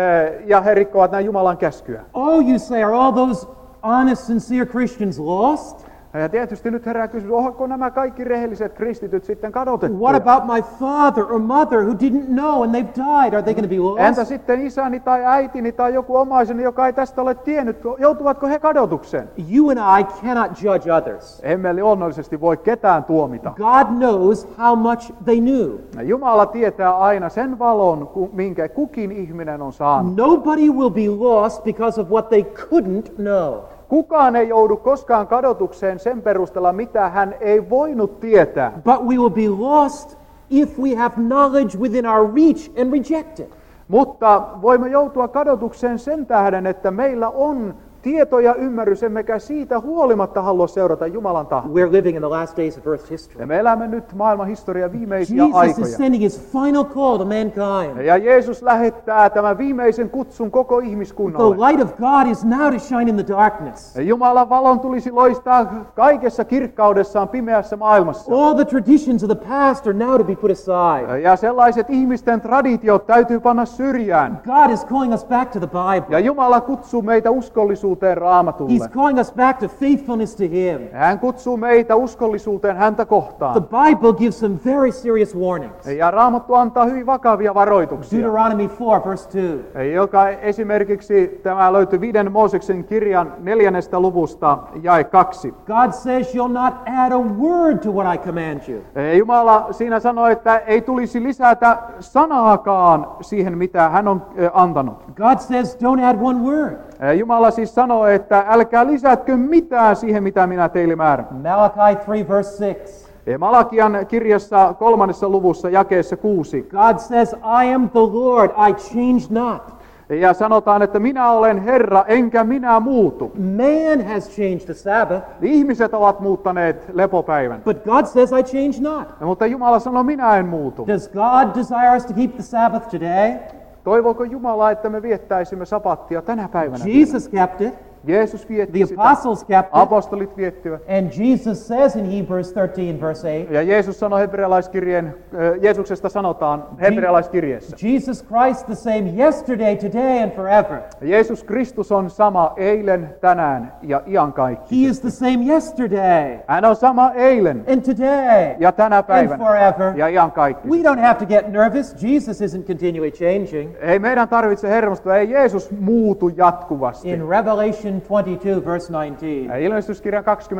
ja he rikkovat näin Jumalan käskyä. Oh, you say, are all those honest, sincere Christians lost? Ja tietysti nyt herää kysymys, onko nämä kaikki rehelliset kristityt sitten kadotettuja? What about my father or mother who didn't know and they've died? Are they going to be lost? Entä sitten isäni tai äitini tai joku omaiseni, joka ei tästä ole tiennyt, joutuvatko he kadotukseen? You and I cannot judge others. Emme luonnollisesti voi ketään tuomita. God knows how much they knew. Jumala tietää aina sen valon, minkä kukin ihminen on saanut. Nobody will be lost because of what they couldn't know. Kukaan ei joudu koskaan kadotukseen sen perusteella, mitä hän ei voinut tietää. But we will be lost if we have knowledge within our reach and reject it. Mutta voimme joutua kadotukseen sen tähden, että meillä on tieto ja ymmärrys, emmekä siitä huolimatta halua seurata Jumalan tahtoa. We're living in the last days of Earth's history. Ja me elämme nyt maailman historian viimeisiä Jesus aikoja. is sending his final call to mankind. Ja Jeesus lähettää tämän viimeisen kutsun koko The ihmiskunnalle. light of God is now to shine in the darkness. Ja Jumalan valon tulisi loistaa kaikessa kirkkaudessaan pimeässä maailmassa. All the traditions of the past are now to be put aside. Ja sellaiset ihmisten traditiot täytyy panna syrjään. God is calling us back to the Bible. Ja Jumala kutsuu meitä uskollisuuteen Raamatulle. He's calling us back to faithfulness to Him. Hän kutsuu meitä uskollisuuteen häntä The kohtaan. Bible gives some very serious warnings. Ja Raamattu antaa hyvin vakavia varoituksia, Deuteronomy 4, verse 2. joka esimerkiksi tämä löytyy 5. Mooseksen kirjan 4. luvusta jae 2. God says you'll not add a word to what I command you. Jumala siinä sanoi, että ei tulisi lisätä sanaakaan siihen, mitä hän on antanut. God says don't add one word. Jumala siis sanoo, että älkää lisätkö mitään siihen, mitä minä teille määrän. Malachi 3, verse 6. Malakian kirjassa 3. luvussa jakeessa 6. God says, I am the Lord, I change not. Ja sanotaan, että minä olen Herra, enkä minä muutu. Man has changed the Sabbath, Ihmiset ovat muuttaneet lepopäivän. but God says, I change not. Mutta Jumala sanoo, minä en muutu. Does God desire us to keep the Sabbath today? Toivooko Jumala, että me viettäisimme sapattia tänä päivänä? Jesus kept it. Jeesus The vietti sitä. apostles kept it. Apostolit viettivät. And Jesus says in Hebrews 13, verse 8, Ja Jeesus sanoi Jeesuksesta sanotaan hebrealaiskirjeessä. Jesus Christ the same yesterday, today, and forever. Jeesus Kristus on sama eilen, tänään ja He iankaikkisesti. is the same yesterday, Hän on sama eilen and today, ja tänä and päivänä forever. ja We iankaikkisesti. don't have to get nervous. Jesus isn't continually changing. Ei meidän tarvitse hermostua, ei Jeesus muutu jatkuvasti. In Revelation 22, verse 19, Ilmestyskirja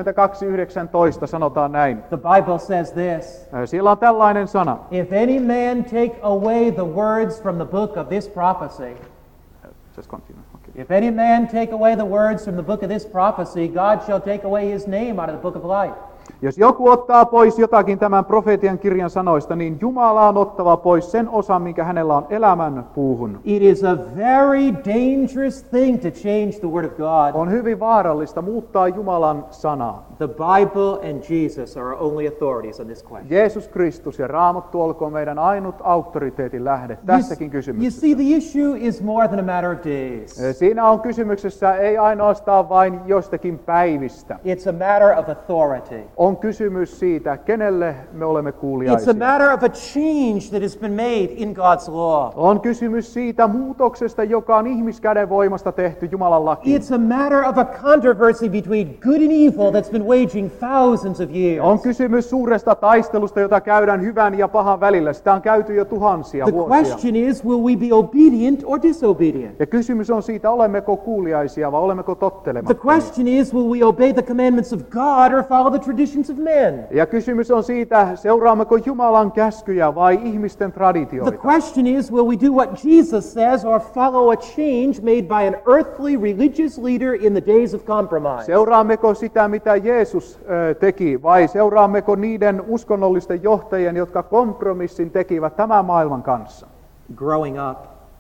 22:19 sanotaan näin. the Bible says this, Siellä on tällainen sana. if any man take away the words from the book of this prophecy, Just continue. Okay. if any man take away the words from the book of this prophecy, God shall take away his name out of the book of life. Jos joku ottaa pois jotakin tämän profeetian kirjan sanoista, niin Jumala on ottava pois sen osan, minkä hänellä on elämän puuhun. It is a very dangerous thing to change the word of God. On hyvin vaarallista muuttaa Jumalan sanaa. The Bible and Jesus are our only authorities on this question. Jeesus Kristus ja Raamattu olkoon meidän ainut auktoriteetin lähde tässäkin You kysymyksessä. see, the issue is more than a matter of days. Siinä on kysymyksessä ei ainoastaan vain jostakin päivistä. It's a matter of authority. On kysymys siitä, kenelle me olemme It's a kuuliaisia. matter of a change that has been made in God's law. On kysymys siitä muutoksesta, joka on ihmiskäden voimasta tehty Jumalan lakiin. It's a matter of a controversy between good and evil that's been waging thousands of years. On kysymys suuresta taistelusta, jota käydään hyvän ja pahan välillä. Sitä on käyty jo tuhansia The vuosia. question is, will we be obedient or disobedient? Ja kysymys on siitä, olemmeko kuuliaisia vai olemmeko The tottelemattomia. question is, will we obey the commandments of God or follow the traditions traditions of men. Ja kysymys on siitä, seuraammeko Jumalan käskyjä vai ihmisten The traditioita. question is, will we do what Jesus says or follow a change made by an earthly religious leader in the days of compromise? Seuraammeko sitä, mitä Jeesus teki, vai seuraammeko niiden uskonnollisten johtajien, jotka kompromissin tekivät tämän maailman kanssa? Growing up,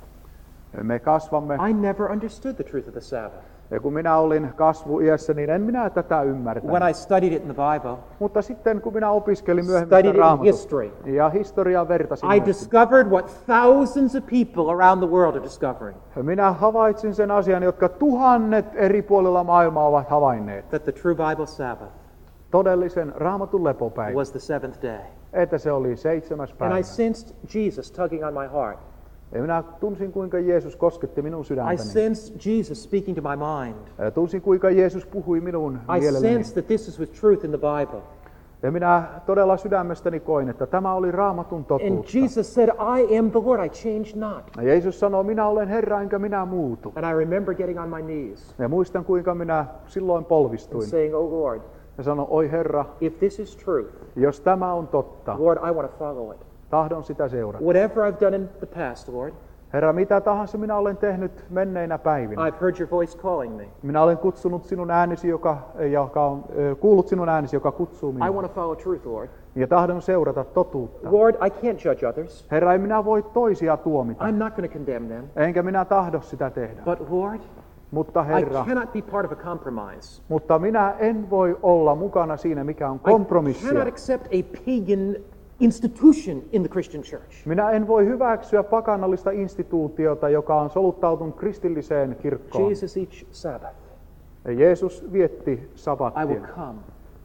Me kasvamme. I never understood the truth of the Sabbath. Ja kun minä olin kasvuiässä, niin en minä tätä When ymmärtänyt. I studied it in the Bible, Mutta sitten kun minä opiskelin myöhemmin studied it in Raamatusta history, ja historiaa vertasin, I myöskin, discovered what thousands of people around the world are discovering. minä havaitsin sen asian, jotka tuhannet eri puolilla maailmaa ovat havainneet. That the true Bible Sabbath Todellisen Raamatun lepopäivä, was the seventh day. että se oli 7. And päivä. I sensed Jesus tugging on my heart. Ja minä tunsin, kuinka Jeesus kosketti minun I sydäntäni. sensed Jesus speaking to my mind. Ja tunsin, kuinka Jeesus puhui minun I mielelläni. sensed that this is with truth in the Bible. Ja minä todella sydämestäni koin, että tämä oli Raamatun And totuutta. Jesus said, I am the Lord, I change not. Ja Jeesus sanoo, minä olen Herra, enkä minä muutu. And I remember getting on my knees Ja muistan, kuinka minä silloin and polvistuin. saying, oh Lord, Ja sanoin, oi Herra, if this is truth, jos tämä on totta, Lord, I want to follow it. tahdon sitä seurata. Whatever I've done in the past, Lord, Herra, mitä tahansa minä olen tehnyt menneinä päivinä. I've heard your voice calling me. Minä olen kutsunut sinun äänesi, joka on kuullut sinun äänesi, joka kutsuu I minua. want to follow truth, Lord. Ja tahdon seurata totuutta. Lord, I can't judge others. Herra, en minä voi toisia tuomita, I'm not going to condemn them. enkä minä tahdo sitä tehdä. But Lord, Mutta I Herra, cannot be part of a compromise. mutta minä en voi olla mukana siinä, mikä on I kompromissia. cannot accept a pagan institution in the Christian church. Minä en voi hyväksyä pakanallista instituutiota, joka on soluttautunut kristilliseen kirkkoon. Jesus each Sabbath, Ja Jeesus vietti I will sabattia. come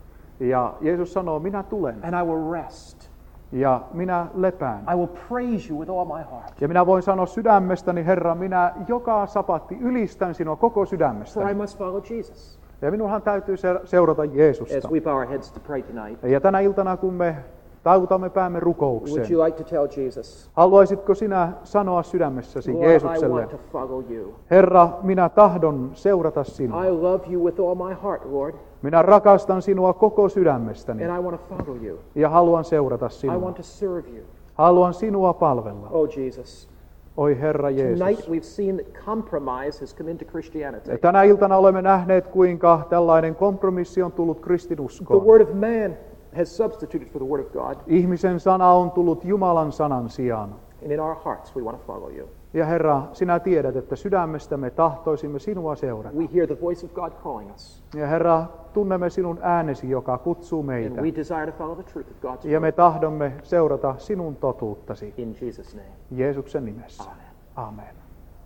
Ja Jeesus sanoo, minä tulen. and I will rest. Ja minä lepään. I will praise you with all my heart. Ja minä voin sanoa sydämestäni, Herra, minä joka sabatti ylistän sinua koko For I sydämestäni. must follow Jesus. Ja minunhan täytyy seurata Jeesusta. As we bow our heads to pray tonight, Ja tänä iltana, kun me tautamme päämme rukoukseen, would you like to tell Jesus, haluaisitko sinä sanoa sydämessäsi Lord, I Jeesukselle, want to follow you. Herra, minä tahdon seurata sinua. I love you with all my heart, Lord, Minä rakastan sinua koko sydämestäni and I want to follow you. ja haluan seurata I sinua. want to serve you. Haluan sinua palvella. Oh, Jesus. Oi Herra Tonight Jeesus. we've seen that compromise has come into Christianity. Ja tänä iltana olemme nähneet, kuinka tällainen kompromissi on tullut The kristinuskoon. word of man has substituted for the word of God, Ihmisen sana on tullut Jumalan sanan sijaan. and in our hearts we want to follow you. Ja Herra, sinä tiedät, että sydämestämme tahtoisimme sinua seurata. We hear the voice of God calling us, Ja Herra, tunnemme sinun äänesi, joka kutsuu and meitä. we desire to follow the truth of God's Ja me word. tahdomme seurata sinun totuuttasi. In Jesus' name, Jeesuksen nimessä. amen. Amen.